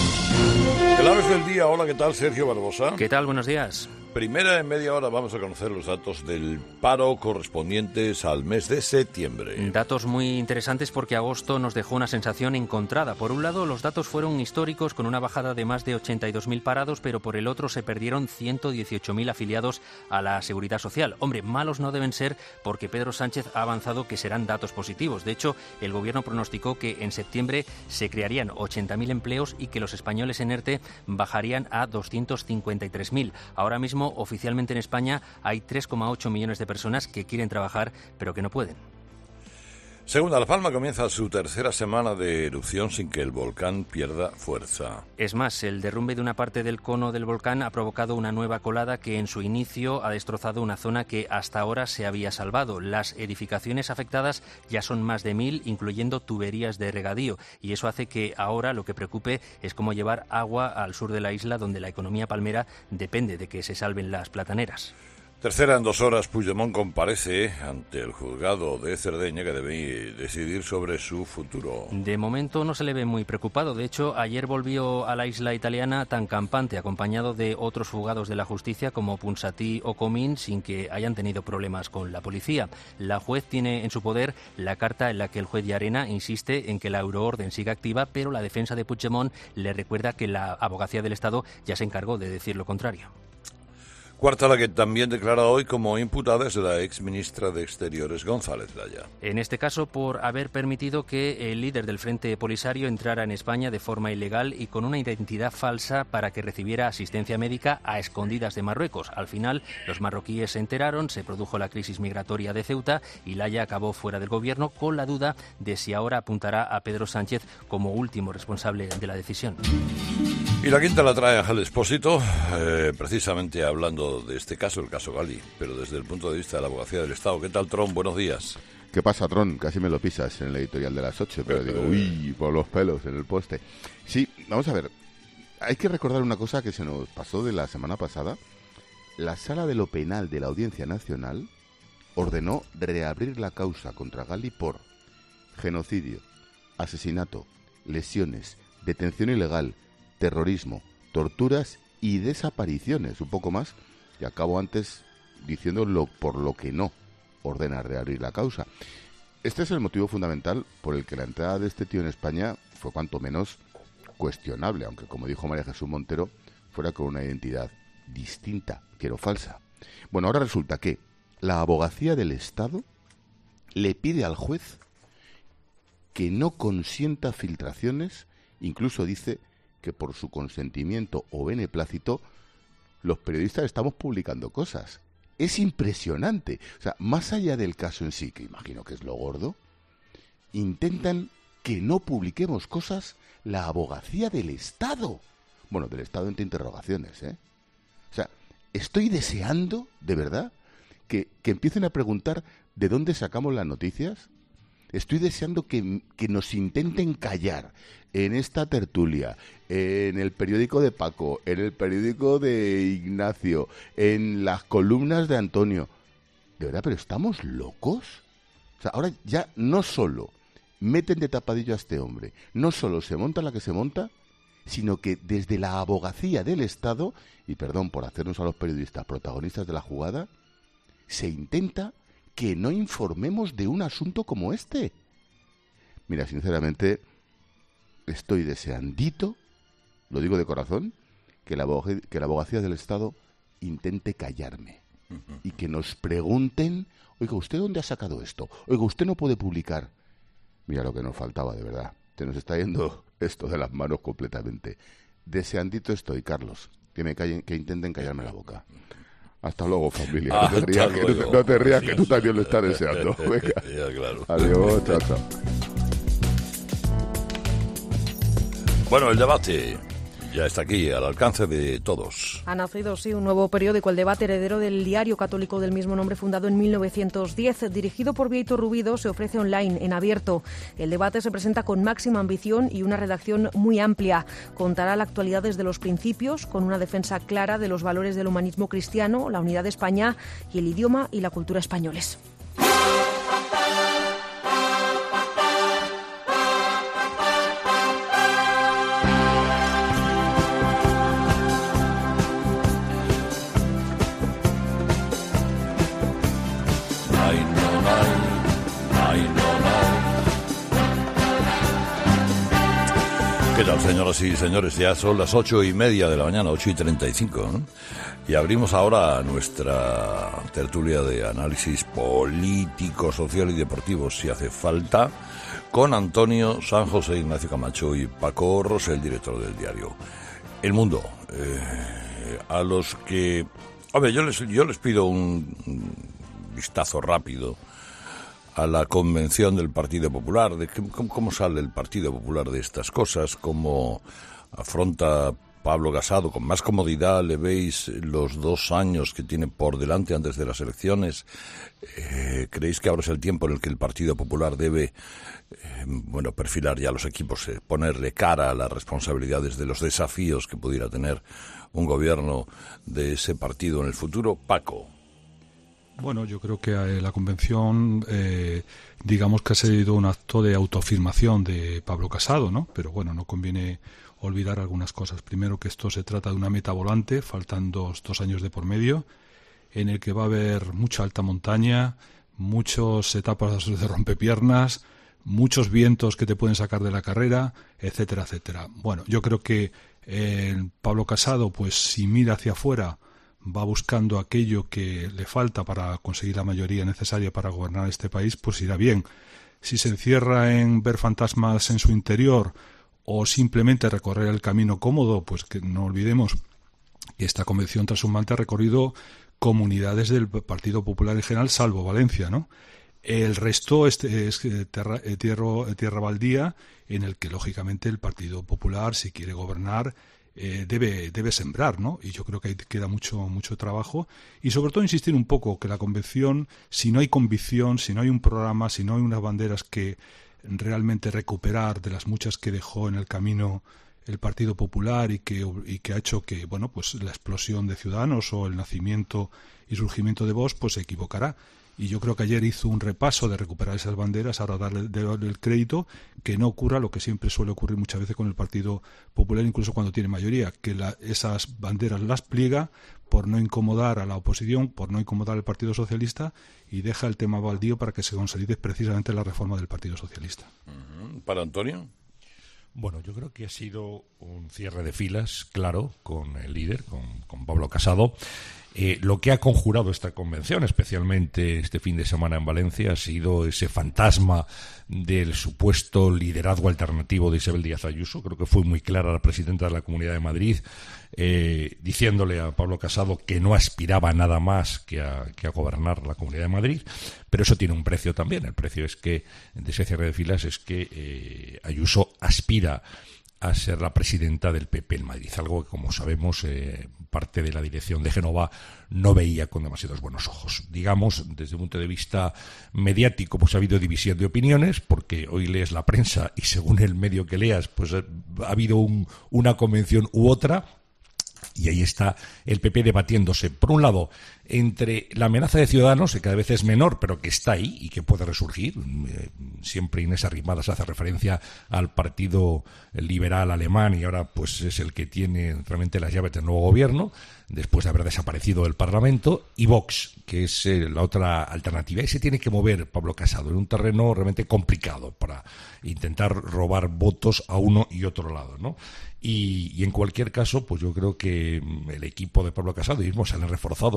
Claves del día. Hola, ¿qué tal? Sergio Barbosa. ¿Qué tal? Buenos días. Primera en media hora vamos a conocer los datos del paro correspondientes al mes de septiembre. Datos muy interesantes porque agosto nos dejó una sensación encontrada. Por un lado, los datos fueron históricos con una bajada de más de 82.000 parados, pero por el otro se perdieron 118.000 afiliados a la Seguridad Social. Hombre, malos no deben ser porque Pedro Sánchez ha avanzado que serán datos positivos. De hecho, el gobierno pronosticó que en septiembre se crearían 80.000 empleos y que los españoles en ERTE bajarían a 253.000. Ahora mismo, oficialmente en España hay 3,8 millones de personas que quieren trabajar pero que no pueden. Segunda, La Palma comienza su tercera semana de erupción sin que el volcán pierda fuerza. Es más, el derrumbe de una parte del cono del volcán ha provocado una nueva colada que en su inicio ha destrozado una zona que hasta ahora se había salvado. Las edificaciones afectadas ya son más de 1.000, incluyendo tuberías de regadío, y eso hace que ahora lo que preocupe es cómo llevar agua al sur de la isla, donde la economía palmera depende de que se salven las plataneras. Tercera en 2 horas, Puigdemont comparece ante el juzgado de Cerdeña que debe decidir sobre su futuro. De momento no se le ve muy preocupado. De hecho, ayer volvió a la isla italiana tan campante, acompañado de otros fugados de la justicia como Ponsatí o Comín, sin que hayan tenido problemas con la policía. La juez tiene en su poder la carta en la que el juez Llarena insiste en que la euroorden siga activa, pero la defensa de Puigdemont le recuerda que la Abogacía del Estado ya se encargó de decir lo contrario. Cuarta, la que también declara hoy como imputada es la exministra de Exteriores, González Laya. En este caso, por haber permitido que el líder del Frente Polisario entrara en España de forma ilegal y con una identidad falsa para que recibiera asistencia médica a escondidas de Marruecos. Al final, los marroquíes se enteraron, se produjo la crisis migratoria de Ceuta y Laya acabó fuera del gobierno con la duda de si ahora apuntará a Pedro Sánchez como último responsable de la decisión. Y la quinta la trae Ángel Expósito, precisamente hablando de este caso, el caso Gali, pero desde el punto de vista de la Abogacía del Estado. ¿Qué tal, Tron? Buenos días. ¿Qué pasa, Tron? Casi me lo pisas en el editorial de las 8, pero digo, uy, por los pelos en el poste. Sí, vamos a ver, hay que recordar una cosa que se nos pasó de la semana pasada. La Sala de lo Penal de la Audiencia Nacional ordenó reabrir la causa contra Gali por genocidio, asesinato, lesiones, detención ilegal, terrorismo, torturas y desapariciones, un poco más, y acabo antes diciendo por lo que no ordena reabrir la causa. Este es el motivo fundamental por el que la entrada de este tío en España fue cuanto menos cuestionable, aunque como dijo María Jesús Montero, fuera con una identidad distinta, quiero falsa. Bueno, ahora resulta que la Abogacía del Estado le pide al juez que no consienta filtraciones, incluso dice que por su consentimiento o beneplácito los periodistas estamos publicando cosas. Es impresionante. O sea, más allá del caso en sí, que imagino que es lo gordo, intentan que no publiquemos cosas la Abogacía del Estado. Bueno, del Estado entre interrogaciones, ¿eh? O sea, estoy deseando, de verdad, que empiecen a preguntar de dónde sacamos las noticias. Estoy deseando que nos intenten callar en esta tertulia, en el periódico de Paco, en el periódico de Ignacio, en las columnas de Antonio. ¿De verdad, pero estamos locos? O sea, ahora ya no solo meten de tapadillo a este hombre, no solo se monta la que se monta, sino que desde la Abogacía del Estado, y perdón por hacernos a los periodistas protagonistas de la jugada, se intenta que no informemos de un asunto como este. Mira, sinceramente, estoy deseandito, lo digo de corazón, que la Abogacía del Estado intente callarme y que nos pregunten, oiga, ¿usted dónde ha sacado esto? Oiga, ¿usted no puede publicar? Mira lo que nos faltaba, de verdad. Se nos está yendo esto de las manos completamente. Deseandito estoy, Carlos. que intenten callarme la boca. Hasta luego, familia. Ah, no te rías, que tú también lo estás deseando. Venga. Ya, claro. Adiós, chao, chao. Bueno, el debate ya está aquí, al alcance de todos. Ha nacido, sí, un nuevo periódico, El Debate, heredero del diario católico del mismo nombre, fundado en 1910. Dirigido por Bieito Rubido, se ofrece online, en abierto. El Debate se presenta con máxima ambición y una redacción muy amplia. Contará la actualidad desde los principios, con una defensa clara de los valores del humanismo cristiano, la unidad de España y el idioma y la cultura españoles. ¿Qué tal, señoras y señores? Ya son las 8:30 de la mañana, 8:35, ¿no? Y abrimos ahora nuestra tertulia de análisis político, social y deportivo, si hace falta, con Antonio San José, Ignacio Camacho y Paco Rosell, director del diario El Mundo. A los que... A ver, yo les pido un vistazo rápido a la convención del Partido Popular, de cómo sale el Partido Popular de estas cosas, cómo afronta Pablo Casado, con más comodidad le veis los 2 años que tiene por delante antes de las elecciones. ¿Creéis que ahora es el tiempo en el que el Partido Popular debe perfilar ya los equipos, ponerle cara a las responsabilidades de los desafíos que pudiera tener un gobierno de ese partido en el futuro? Paco. Bueno, yo creo que la convención, digamos que ha sido un acto de autoafirmación de Pablo Casado, ¿no? Pero bueno, no conviene olvidar algunas cosas. Primero, que esto se trata de una meta volante, faltan dos años de por medio, en el que va a haber mucha alta montaña, muchas etapas de rompepiernas, muchos vientos que te pueden sacar de la carrera, etcétera, etcétera. Bueno, yo creo que Pablo Casado, pues si mira hacia afuera, va buscando aquello que le falta para conseguir la mayoría necesaria para gobernar este país, pues irá bien. Si se encierra en ver fantasmas en su interior o simplemente recorrer el camino cómodo, pues que no olvidemos que esta convención trashumante ha recorrido comunidades del Partido Popular en general, salvo Valencia, ¿no? El resto es tierra baldía, en el que lógicamente el Partido Popular, si quiere gobernar, debe sembrar, ¿no? Y yo creo que ahí queda mucho trabajo, y sobre todo insistir un poco que la convención, si no hay convicción, si no hay un programa, si no hay unas banderas que realmente recuperar de las muchas que dejó en el camino el Partido Popular y que ha hecho que, bueno, pues la explosión de Ciudadanos o el nacimiento y surgimiento de Vox, pues se equivocará. Y yo creo que ayer hizo un repaso de recuperar esas banderas, ahora darle el crédito, que no ocurra lo que siempre suele ocurrir muchas veces con el Partido Popular, incluso cuando tiene mayoría, que esas banderas las pliega por no incomodar a la oposición, por no incomodar al Partido Socialista, y deja el tema baldío para que se consolide precisamente la reforma del Partido Socialista. ¿Para Antonio? Bueno, yo creo que ha sido un cierre de filas, claro, con el líder, con Pablo Casado. Lo que ha conjurado esta convención, especialmente este fin de semana en Valencia, ha sido ese fantasma del supuesto liderazgo alternativo de Isabel Díaz Ayuso. Creo que fue muy clara la presidenta de la Comunidad de Madrid, diciéndole a Pablo Casado que no aspiraba a nada más que a gobernar la Comunidad de Madrid, pero eso tiene un precio también. El precio es que, de ese cierre de filas, es que Ayuso aspira a ser la presidenta del PP en Madrid, algo que, como sabemos, parte de la dirección de Génova no veía con demasiados buenos ojos. Digamos, desde un punto de vista mediático, pues ha habido división de opiniones, porque hoy lees la prensa y según el medio que leas, pues ha habido una convención u otra, y ahí está el PP debatiéndose, por un lado, entre la amenaza de Ciudadanos, que cada vez es menor, pero que está ahí y que puede resurgir. Siempre Inés Arrimadas hace referencia al Partido Liberal Alemán, y ahora pues es el que tiene realmente las llaves del nuevo gobierno, después de haber desaparecido del Parlamento, y Vox, que es la otra alternativa. Y se tiene que mover Pablo Casado en un terreno realmente complicado para intentar robar votos a uno y otro lado, ¿no? Y en cualquier caso, pues yo creo que el equipo de Pablo Casado mismo salen reforzados de esta convención,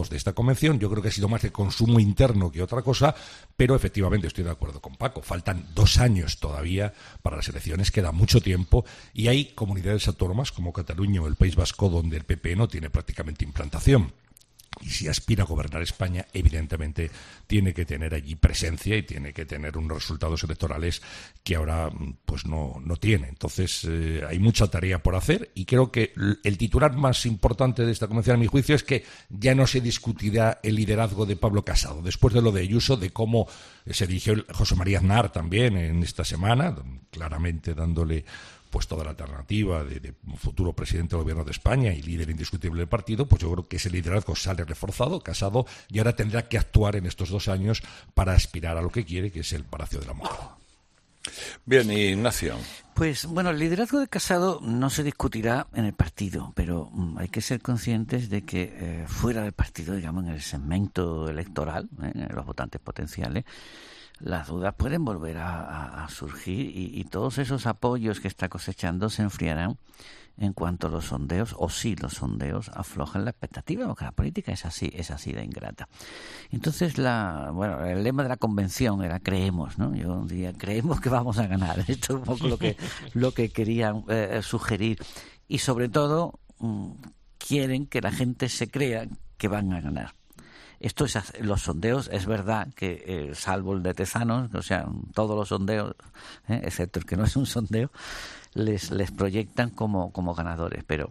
convención. Yo creo que ha sido más de consumo interno que otra cosa, pero efectivamente estoy de acuerdo con Paco. Faltan 2 años todavía para las elecciones, queda mucho tiempo, y hay comunidades autónomas como Cataluña o el País Vasco donde el PP no tiene prácticamente implantación. Y si aspira a gobernar España, evidentemente tiene que tener allí presencia y tiene que tener unos resultados electorales que ahora pues no tiene. Entonces hay mucha tarea por hacer, y creo que el titular más importante de esta convención, a mi juicio, es que ya no se discutirá el liderazgo de Pablo Casado. Después de lo de Ayuso, de cómo se dirigió José María Aznar también en esta semana, claramente dándole pues toda la alternativa de futuro presidente del gobierno de España y líder indiscutible del partido, pues yo creo que ese liderazgo sale reforzado, Casado, y ahora tendrá que actuar en estos 2 años para aspirar a lo que quiere, que es el Palacio de la Moncloa. Bien, Ignacio. Pues bueno, el liderazgo de Casado no se discutirá en el partido, pero hay que ser conscientes de que fuera del partido, digamos, en el segmento electoral, en los votantes potenciales, las dudas pueden volver a surgir, y todos esos apoyos que está cosechando se enfriarán en cuanto a los sondeos, o si los sondeos aflojan la expectativa, porque la política es así de ingrata. Entonces, el lema de la convención era creemos, ¿no? Yo diría, creemos que vamos a ganar. Esto es un poco lo que querían sugerir, y sobre todo quieren que la gente se crea que van a ganar. Esto es los sondeos, es verdad que salvo el de Tezanos, o sea, todos los sondeos, excepto el que no es un sondeo, les proyectan como ganadores, pero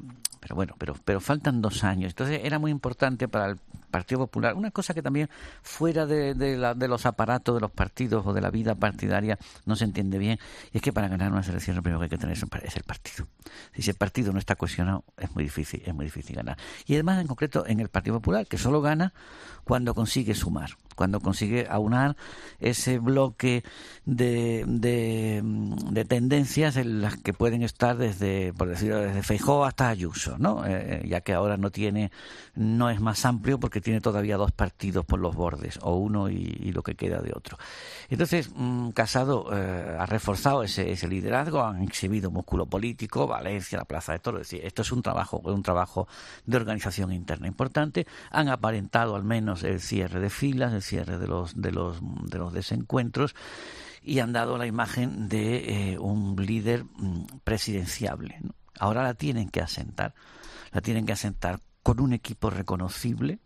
faltan 2 años. Entonces era muy importante para el Partido Popular una cosa que también fuera de los aparatos de los partidos o de la vida partidaria no se entiende bien, y es que para ganar unas elecciones lo primero que hay que tener es el partido. Si el partido no está cohesionado, es muy difícil ganar. Y además, en concreto, en el Partido Popular, que solo gana cuando consigue sumar, cuando consigue aunar ese bloque de tendencias en las que pueden estar desde Feijóo hasta Ayuso, ¿no? Ya que ahora no es más amplio porque tiene todavía 2 partidos por los bordes, o uno y lo que queda de otro. Entonces, Casado ha reforzado ese liderazgo, han exhibido músculo político, Valencia, la Plaza de Toros. Es decir, esto es un trabajo de organización interna importante. Han aparentado al menos el cierre de filas, el cierre de los desencuentros, y han dado la imagen de un líder presidenciable, ¿no? Ahora la tienen que asentar con un equipo reconocible,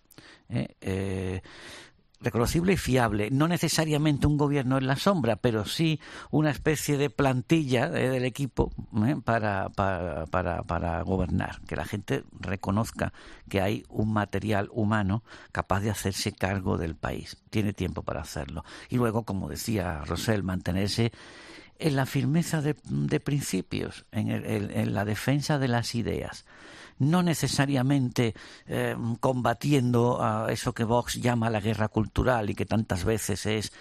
reconocible y fiable, no necesariamente un gobierno en la sombra, pero sí una especie de plantilla del equipo para gobernar, que la gente reconozca que hay un material humano capaz de hacerse cargo del país. Tiene tiempo para hacerlo. Y luego, como decía Rosell, mantenerse en la firmeza de principios, en la defensa de las ideas. No necesariamente combatiendo a eso que Vox llama la guerra cultural y que tantas veces es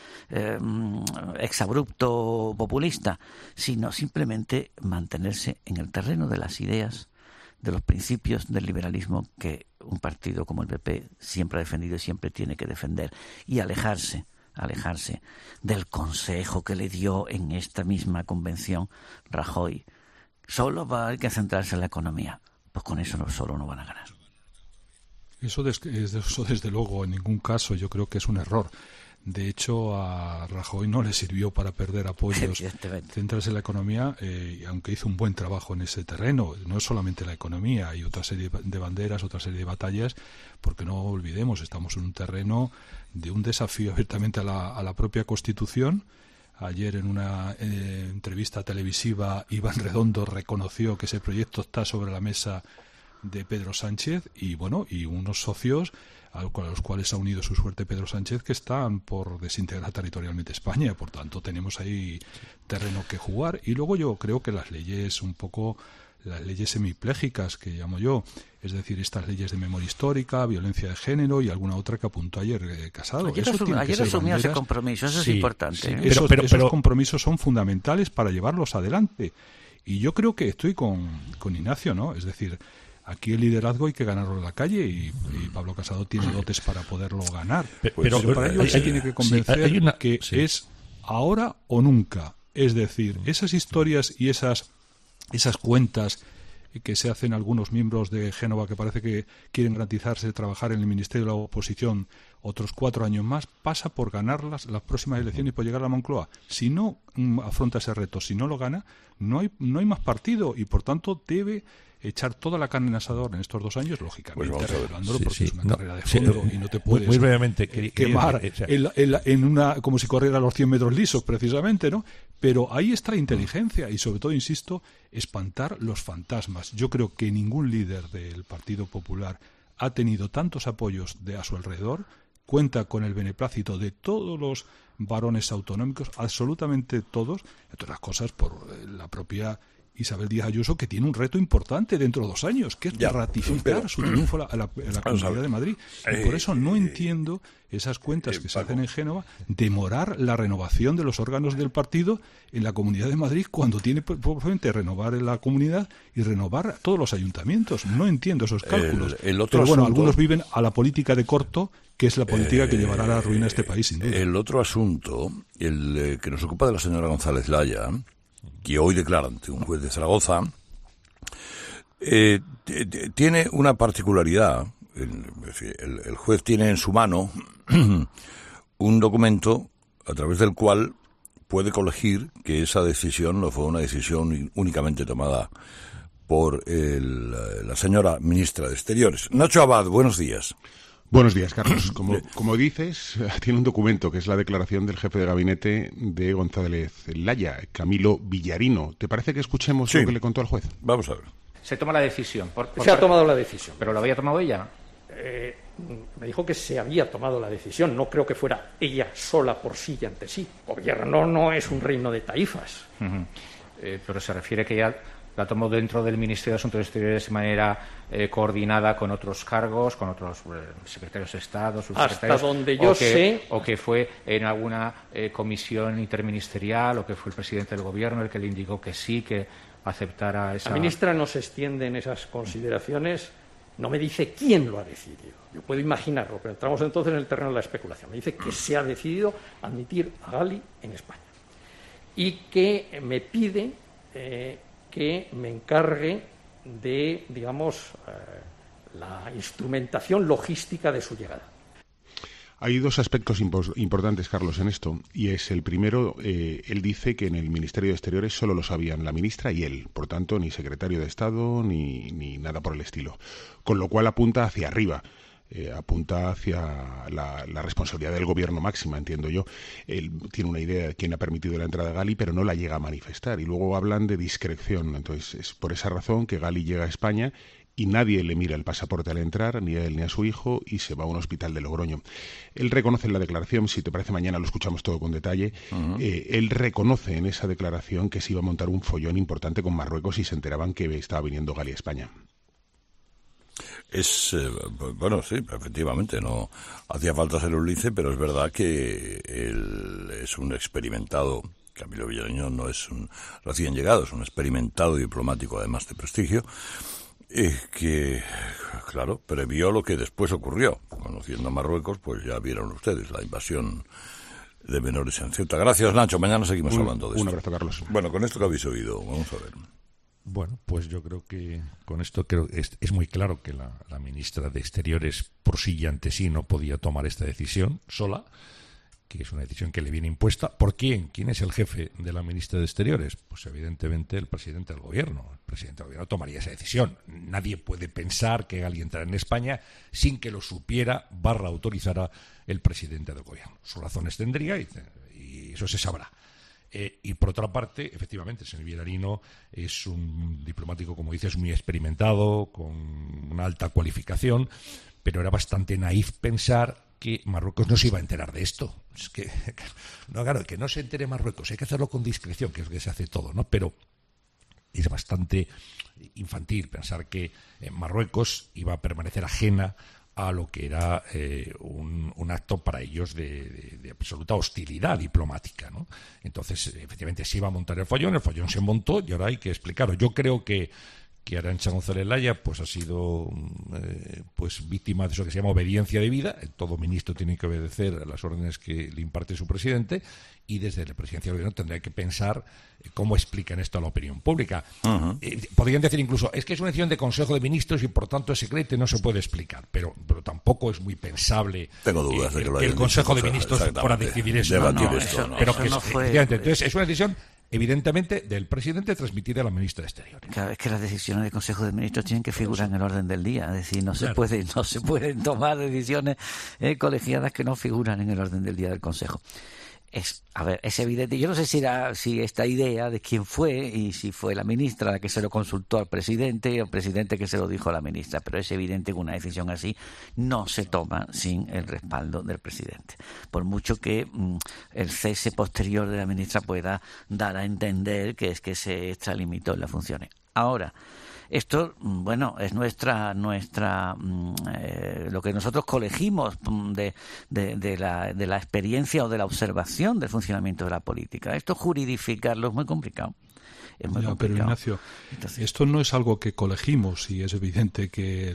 exabrupto populista, sino simplemente mantenerse en el terreno de las ideas, de los principios del liberalismo que un partido como el PP siempre ha defendido y siempre tiene que defender, y alejarse del consejo que le dio en esta misma convención Rajoy. Solo hay que centrarse en la economía. Pues con eso solo no van a ganar. Eso desde luego, en ningún caso yo creo que es un error. De hecho, a Rajoy no le sirvió para perder apoyos centrarse en la economía, aunque hizo un buen trabajo en ese terreno. No es solamente la economía, hay otra serie de banderas, otra serie de batallas, porque no olvidemos, estamos en un terreno de un desafío abiertamente a la propia Constitución. Ayer, en una entrevista televisiva, Iván Redondo reconoció que ese proyecto está sobre la mesa de Pedro Sánchez y unos socios a los cuales ha unido su suerte Pedro Sánchez, que están por desintegrar territorialmente España. Por tanto, tenemos ahí terreno que jugar. Y luego yo creo que las leyes semiplégicas, que llamo yo, es decir, estas leyes de memoria histórica, violencia de género y alguna otra que apuntó ayer Casado. Ayer asumió ese compromiso, eso es importante. Sí, esos compromisos son fundamentales para llevarlos adelante. Y yo creo que estoy con Ignacio, ¿no? Es decir, aquí el liderazgo hay que ganarlo en la calle y Pablo Casado tiene dotes para poderlo ganar. Pero para ello se tiene que convencer que es ahora o nunca. Es decir, esas historias y esas cuentas que se hacen algunos miembros de Génova, que parece que quieren garantizarse trabajar en el Ministerio de la Oposición otros 4 años más, pasa por ganar las próximas elecciones y por llegar a la Moncloa. Si no afronta ese reto, si no lo gana, no hay más partido y, por tanto, debe echar toda la carne en asador en estos 2 años, lógicamente, arreglándolo, porque es una carrera de fondo y no te puedes muy brevemente, quemar en una, como si corriera los 100 metros lisos, precisamente, ¿no? Pero ahí está la inteligencia y, sobre todo, insisto, espantar los fantasmas. Yo creo que ningún líder del Partido Popular ha tenido tantos apoyos a su alrededor, cuenta con el beneplácito de todos los varones autonómicos, absolutamente todos, entre otras cosas por la propia Isabel Díaz Ayuso, que tiene un reto importante dentro de 2 años, que es ratificar su triunfo a la Comunidad de Madrid. Y por eso no entiendo esas cuentas que se hacen en Génova, demorar la renovación de los órganos del partido en la Comunidad de Madrid, cuando tiene probablemente renovar en la comunidad y renovar todos los ayuntamientos. No entiendo esos cálculos. Pero bueno, algunos viven a la política de corto, que es la política que llevará a la ruina a este país, sin duda. El otro asunto, el que nos ocupa de la señora González Laya, que hoy declara ante un juez de Zaragoza, tiene una particularidad. El juez tiene en su mano un documento a través del cual puede colegir que esa decisión no fue una decisión únicamente tomada por la señora ministra de Exteriores. Nacho Abad, buenos días. Buenos días, Carlos. Como dices, tiene un documento que es la declaración del jefe de gabinete de González Laya, Camilo Villarino. ¿Te parece que escuchemos lo que le contó al juez? Vamos a ver. Se toma la decisión. Se ha tomado la decisión. ¿Pero lo había tomado ella? Me dijo que se había tomado la decisión. No creo que fuera ella sola por sí y ante sí. Gobierno no es un reino de taifas. Pero se refiere que ella la tomó dentro del Ministerio de Asuntos Exteriores de manera coordinada con otros cargos, con otros secretarios de Estado, subsecretarios. Hasta donde yo sé. O que fue en alguna comisión interministerial, o que fue el presidente del Gobierno el que le indicó que sí, que aceptara esa... La ministra no se extiende en esas consideraciones, no me dice quién lo ha decidido. Yo puedo imaginarlo, pero entramos entonces en el terreno de la especulación. Me dice que se ha decidido admitir a Gali en España y que me pide que me encargue de, digamos, la instrumentación logística de su llegada. Hay 2 aspectos importantes, Carlos, en esto, y es el primero, él dice que en el Ministerio de Exteriores solo lo sabían la ministra y él, por tanto, ni secretario de Estado ni nada por el estilo, con lo cual apunta hacia arriba. Apunta hacia la responsabilidad del gobierno máxima, entiendo yo. Él tiene una idea de quién ha permitido la entrada de Gali, pero no la llega a manifestar. Y luego hablan de discreción. Entonces, es por esa razón que Gali llega a España y nadie le mira el pasaporte al entrar, ni a él ni a su hijo, y se va a un hospital de Logroño. Él reconoce en la declaración, si te parece mañana lo escuchamos todo con detalle, él reconoce en esa declaración que se iba a montar un follón importante con Marruecos y se enteraban que estaba viniendo Gali a España. Bueno, sí, efectivamente, no hacía falta ser un lince, pero es verdad que él es un experimentado. Camilo Villarino no es un recién llegado, es un experimentado diplomático, además de prestigio, que, claro, previó lo que después ocurrió. Conociendo a Marruecos, pues ya vieron ustedes la invasión de menores en Ceuta. Gracias, Nacho. Mañana seguimos hablando de esto. Un abrazo, Carlos. Bueno, con esto que habéis oído, vamos a ver. Bueno, pues yo creo que con esto es muy claro que la ministra de Exteriores por sí y ante sí no podía tomar esta decisión sola, que es una decisión que le viene impuesta. ¿Por quién? ¿Quién es el jefe de la ministra de Exteriores? Pues evidentemente el presidente del Gobierno. El presidente del Gobierno tomaría esa decisión. Nadie puede pensar que alguien entrara en España sin que lo supiera / autorizara el presidente del Gobierno. Sus razones tendría y eso se sabrá. Y por otra parte, efectivamente, el señor Villarino es un diplomático, como dices, muy experimentado, con una alta cualificación, pero era bastante naif pensar que Marruecos no se iba a enterar de esto. Es que, no, claro, que no se entere Marruecos, hay que hacerlo con discreción, que es lo que se hace todo, ¿no? Pero es bastante infantil pensar que Marruecos iba a permanecer ajena a lo que era un acto para ellos de absoluta hostilidad diplomática, ¿no? Entonces, efectivamente, se iba a montar el follón se montó y ahora hay que explicarlo. Yo creo que que Arantxa González Laya pues ha sido pues víctima de eso que se llama obediencia debida. Todo ministro tiene que obedecer a las órdenes que le imparte su presidente, y desde la presidencia del gobierno tendría que pensar cómo explican esto a la opinión pública. Podrían decir incluso, es que es una decisión de Consejo de Ministros y por tanto es secreta y no se puede explicar, pero tampoco es muy pensable. Tengo dudas de que lo el Consejo de Ministros fuera a decidir eso. Entonces es una decisión evidentemente del presidente transmitida a la ministra de Exteriores. Claro, es que las decisiones del Consejo de Ministros tienen que figurar en el orden del día, es decir, no se pueden tomar decisiones colegiadas que no figuran en el orden del día del Consejo. Es evidente. Yo no sé si esta idea de quién fue y si fue la ministra la que se lo consultó al presidente o el presidente que se lo dijo a la ministra, pero es evidente que una decisión así no se toma sin el respaldo del presidente. Por mucho que el cese posterior de la ministra pueda dar a entender que es que se extralimitó en las funciones. Ahora, esto, bueno, es nuestra lo que nosotros colegimos de la experiencia o de la observación del funcionamiento de la política. Esto juridificarlo es muy complicado. Pero Ignacio, esto no es algo que colegimos, y es evidente que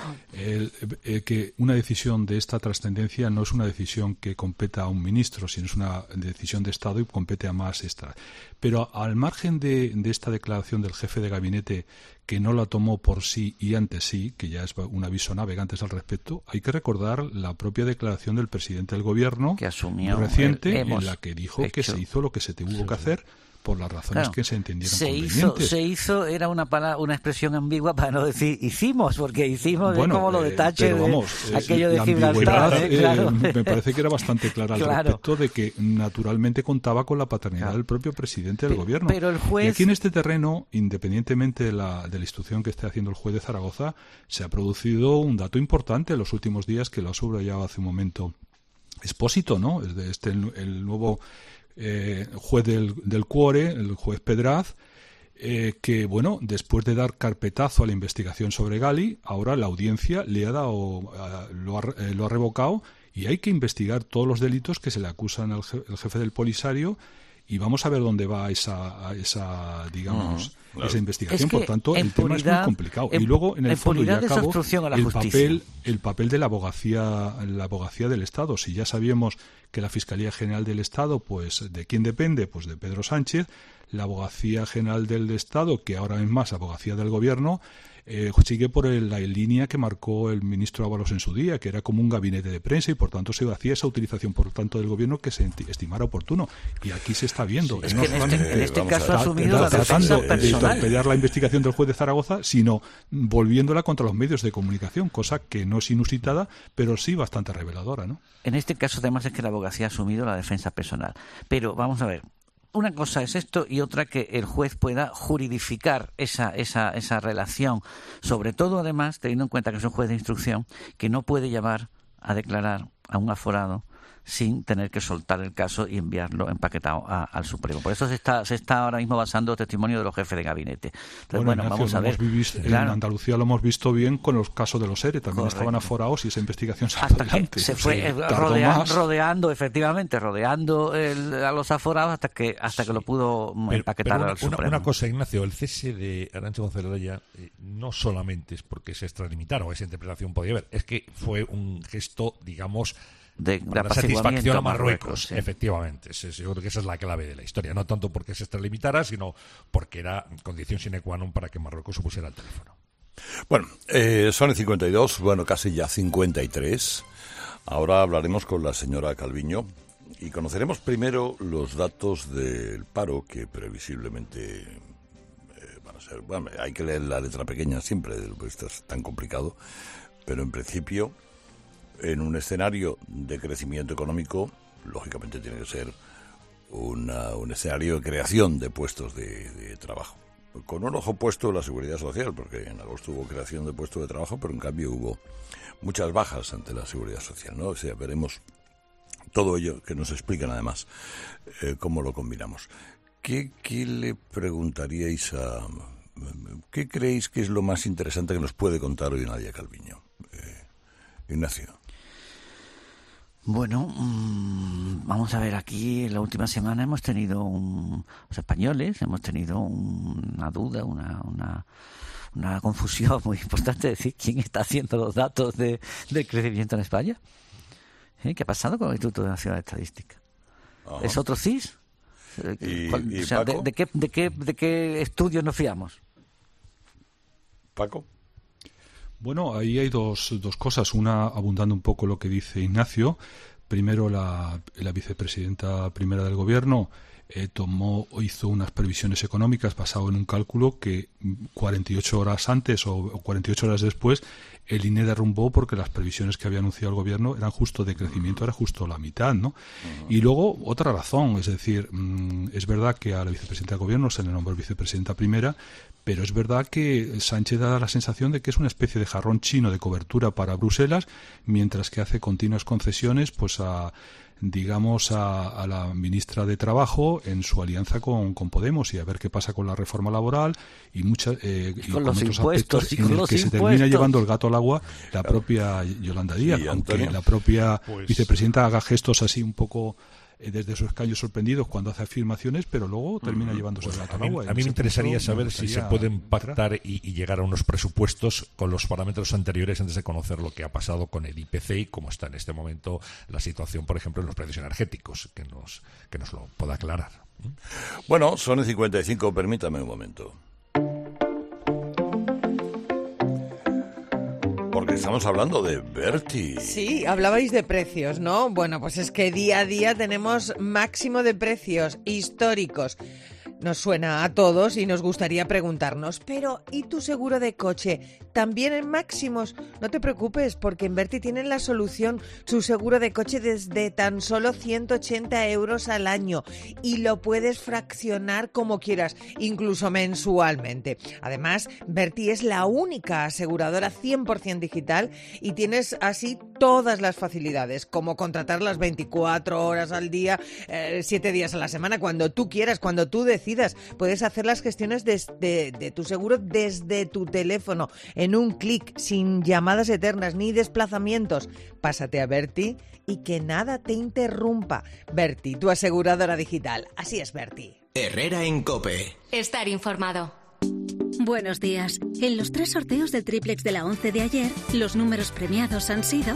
que una decisión de esta trascendencia no es una decisión que competa a un ministro, sino es una decisión de Estado y compete a más esta. Pero al margen de esta declaración del jefe de gabinete, que no la tomó por sí y ante sí, que ya es un aviso a navegantes al respecto, hay que recordar la propia declaración del presidente del gobierno, que asumió reciente, en la que dijo que se hizo lo que se tuvo que hacer por las razones que se entendieron convenientes. Era una expresión ambigua para no decir hicimos, porque hicimos como lo de Thatcher, aquello de Gibraltar. Claro. Me parece que era bastante clara al respecto de que naturalmente contaba con la paternidad del propio presidente del gobierno. Pero el juez... Y aquí en este terreno, independientemente de la instrucción que esté haciendo el juez de Zaragoza, se ha producido un dato importante en los últimos días que lo ha subrayado hace un momento Expósito, ¿no? El nuevo juez del Cuore, el juez Pedraz, que, bueno, después de dar carpetazo a la investigación sobre Gali, ahora la audiencia le ha dado, lo ha revocado, y hay que investigar todos los delitos que se le acusan al jefe del Polisario, y vamos a ver dónde va esa digamos, esa investigación. Por tanto, el tema es muy complicado. Y luego, en el fondo, ya acabo, el papel de la abogacía del Estado. Si ya sabíamos que la Fiscalía General del Estado, pues, ¿de quién depende? Pues de Pedro Sánchez. La Abogacía General del Estado, que ahora es más Abogacía del Gobierno, sigue por la línea que marcó el ministro Ábalos en su día, que era como un gabinete de prensa, y por tanto se hacía esa utilización por tanto del gobierno que se estimara oportuno. Y aquí se está viendo. Es que en este caso ha asumido la defensa personal. De torpedear la investigación del juez de Zaragoza, sino volviéndola contra los medios de comunicación, cosa que no es inusitada, pero sí bastante reveladora, ¿no? En este caso, además, es que la abogacía ha asumido la defensa personal. Pero vamos a ver. Una cosa es esto y otra que el juez pueda juridificar esa relación, sobre todo, además, teniendo en cuenta que es un juez de instrucción que no puede llamar a declarar a un aforado sin tener que soltar el caso y enviarlo empaquetado al Supremo. Por eso se está ahora mismo basando el testimonio de los jefes de gabinete. Entonces, Ignacio, vamos a ver. En Andalucía lo hemos visto bien con los casos de los ERE. También estaban aforados y esa investigación se hasta adelante. Se fue rodeando a los aforados hasta que lo pudo empaquetar al Supremo. Una cosa, Ignacio, el cese de Arantxa González Laya no solamente es porque se extralimitaron, esa interpretación podía haber, es que fue un gesto, digamos, de satisfacción a Marruecos, sí. Efectivamente. Yo creo que esa es la clave de la historia, no tanto porque se extralimitara, sino porque era condición sine qua non para que Marruecos se pusiera al teléfono. Bueno, son el 52, casi ya 53. Ahora hablaremos con la señora Calviño y conoceremos primero los datos del paro, que previsiblemente van a ser... Bueno, hay que leer la letra pequeña siempre, pues esto es tan complicado, pero en principio, en un escenario de crecimiento económico, lógicamente tiene que ser un escenario de creación de puestos de trabajo. Con un ojo puesto en la seguridad social, porque en agosto hubo creación de puestos de trabajo, pero en cambio hubo muchas bajas ante la seguridad social, ¿no? O sea, veremos todo ello, que nos explican además cómo lo combinamos. ¿Qué le preguntaríais qué creéis que es lo más interesante que nos puede contar hoy Nadia Calviño? Ignacio. Bueno, vamos a ver, aquí en la última semana hemos tenido los españoles hemos tenido una duda, una confusión muy importante, es decir, ¿quién está haciendo los datos del crecimiento en España? ¿Qué ha pasado con el Instituto Nacional de Estadística? Ajá. ¿Es otro CIS? ¿Y o sea, Paco? ¿de qué estudios nos fiamos? Paco. Bueno, ahí hay dos cosas. Una, abundando un poco lo que dice Ignacio. Primero, la vicepresidenta primera del Gobierno hizo unas previsiones económicas basado en un cálculo que 48 horas antes o 48 horas después el INE derrumbó, porque las previsiones que había anunciado el Gobierno eran justo de crecimiento, era justo la mitad, ¿no? Y luego, otra razón, es decir, es verdad que a la vicepresidenta del Gobierno se le nombró vicepresidenta primera, pero es verdad que Sánchez da la sensación de que es una especie de jarrón chino de cobertura para Bruselas, mientras que hace continuas concesiones pues a la ministra de Trabajo en su alianza con Podemos, y a ver qué pasa con la reforma laboral y con los otros impuestos, aspectos en los que se termina llevando el gato al agua la propia Yolanda Díaz, aunque la propia vicepresidenta haga gestos así un poco desde su escaño sorprendidos cuando hace afirmaciones, pero luego termina llevándose el gato al agua. A mí me interesaría saber si se pueden pactar y llegar a unos presupuestos con los parámetros anteriores antes de conocer lo que ha pasado con el IPC y cómo está en este momento la situación, por ejemplo, en los precios energéticos, que nos lo pueda aclarar. Bueno, son el 55, permítame un momento. Porque estamos hablando de Berti. Sí, hablabais de precios, ¿no? Bueno, pues es que día a día tenemos máximo de precios históricos. Nos suena a todos y nos gustaría preguntarnos, pero ¿y tu seguro de coche? ¿También en máximos? No te preocupes, porque en Berti tienen la solución, su seguro de coche desde tan solo 180 euros al año, y lo puedes fraccionar como quieras, incluso mensualmente. Además, Berti es la única aseguradora 100% digital y tienes así todas las facilidades, como contratar las 24 horas al día, 7 días a la semana, cuando tú quieras, cuando tú decidas. Puedes hacer las gestiones de tu seguro desde tu teléfono, en un clic, sin llamadas eternas ni desplazamientos. Pásate a Berti y que nada te interrumpa. Berti, tu aseguradora digital. Así es, Berti. Herrera en COPE. Estar informado. Buenos días. En los 3 sorteos del triplex de la 11 de ayer, los números premiados han sido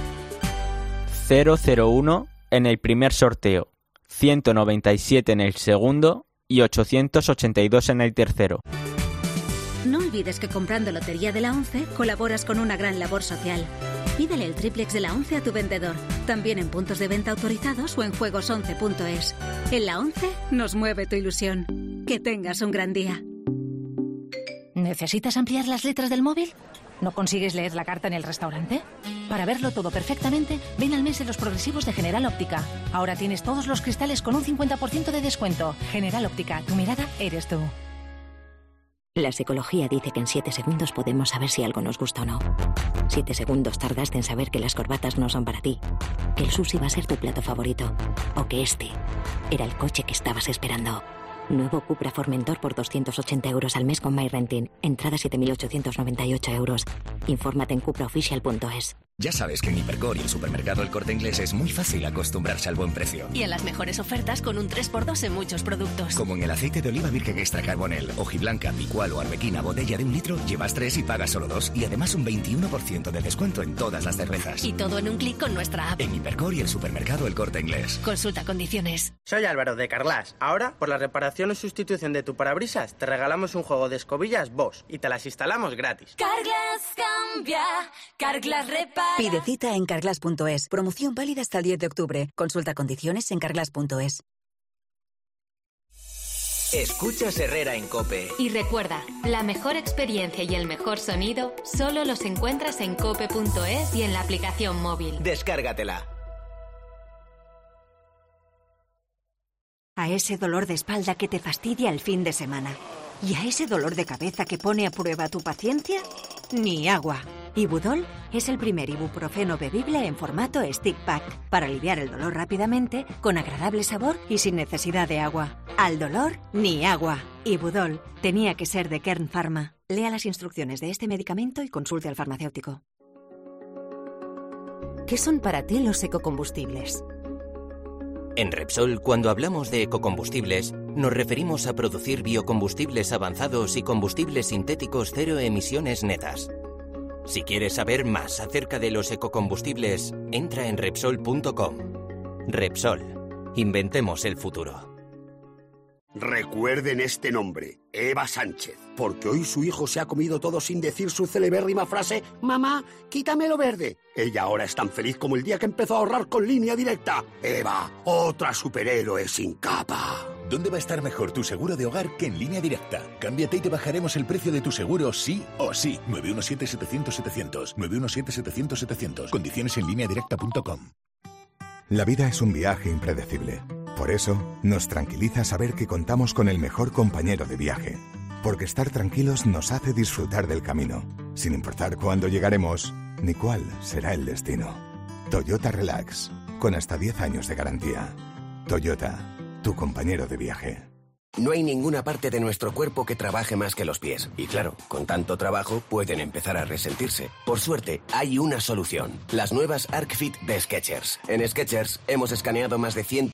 001 en el primer sorteo, 197 en el segundo y 882 en el tercero. No olvides que comprando Lotería de la 11 colaboras con una gran labor social. Pídele el triplex de la 11 a tu vendedor, también en puntos de venta autorizados o en juegos11.es. En la 11 nos mueve tu ilusión. Que tengas un gran día. ¿Necesitas ampliar las letras del móvil? ¿No consigues leer la carta en el restaurante? Para verlo todo perfectamente, ven al mes de los progresivos de General Óptica. Ahora tienes todos los cristales con un 50% de descuento. General Óptica, tu mirada eres tú. La psicología dice que en 7 segundos podemos saber si algo nos gusta o no. 7 segundos tardaste en saber que las corbatas no son para ti, que el sushi va a ser tu plato favorito, o que este era el coche que estabas esperando. Nuevo Cupra Formentor por 280 euros al mes con MyRenting. Entrada 7.898 euros. Infórmate en cupraofficial.es. Ya sabes que en Hipercor y el supermercado El Corte Inglés es muy fácil acostumbrarse al buen precio. Y en las mejores ofertas con un 3x2 en muchos productos. Como en el aceite de oliva virgen extra carbonel, hojiblanca, picual o arbequina botella de 1 litro, llevas 3 y pagas solo 2. Y además un 21% de descuento en todas las cervezas. Y todo en un clic con nuestra app. En Hipercor y el supermercado El Corte Inglés. Consulta condiciones. Soy Álvaro de Carglass. Ahora, por la reparación o sustitución de tu parabrisas, te regalamos un juego de escobillas Bosch y te las instalamos gratis. Carglass cambia, Carglass repara. Pide cita en carglass.es. Promoción válida hasta el 10 de octubre. Consulta condiciones en carglass.es. Escuchas Herrera en COPE. Y recuerda, la mejor experiencia y el mejor sonido solo los encuentras en cope.es y en la aplicación móvil. Descárgatela. A ese dolor de espalda que te fastidia el fin de semana. ¿Y a ese dolor de cabeza que pone a prueba tu paciencia? Ni agua. Ibudol es el primer ibuprofeno bebible en formato stick pack para aliviar el dolor rápidamente, con agradable sabor y sin necesidad de agua. Al dolor, ni agua. Ibudol tenía que ser de Kern Pharma. Lea las instrucciones de este medicamento y consulte al farmacéutico. ¿Qué son para ti los ecocombustibles? En Repsol, cuando hablamos de ecocombustibles, nos referimos a producir biocombustibles avanzados y combustibles sintéticos cero emisiones netas. Si quieres saber más acerca de los ecocombustibles, entra en Repsol.com. Repsol. Inventemos el futuro. Recuerden este nombre, Eva Sánchez, porque hoy su hijo se ha comido todo sin decir su celebérrima frase «Mamá, quítame lo verde». Ella ahora es tan feliz como el día que empezó a ahorrar con Línea Directa. Eva, otra superhéroe sin capa. ¿Dónde va a estar mejor tu seguro de hogar que en Línea Directa? Cámbiate y te bajaremos el precio de tu seguro sí o sí. 917-700-700. 917-700-700. Condiciones en lineadirecta.com. La vida es un viaje impredecible. Por eso, nos tranquiliza saber que contamos con el mejor compañero de viaje. Porque estar tranquilos nos hace disfrutar del camino, sin importar cuándo llegaremos ni cuál será el destino. Toyota Relax, con hasta 10 años de garantía. Toyota, tu compañero de viaje. No hay ninguna parte de nuestro cuerpo que trabaje más que los pies. Y claro, con tanto trabajo pueden empezar a resentirse. Por suerte, hay una solución. Las nuevas ArcFit de Skechers. En Skechers hemos escaneado más de 100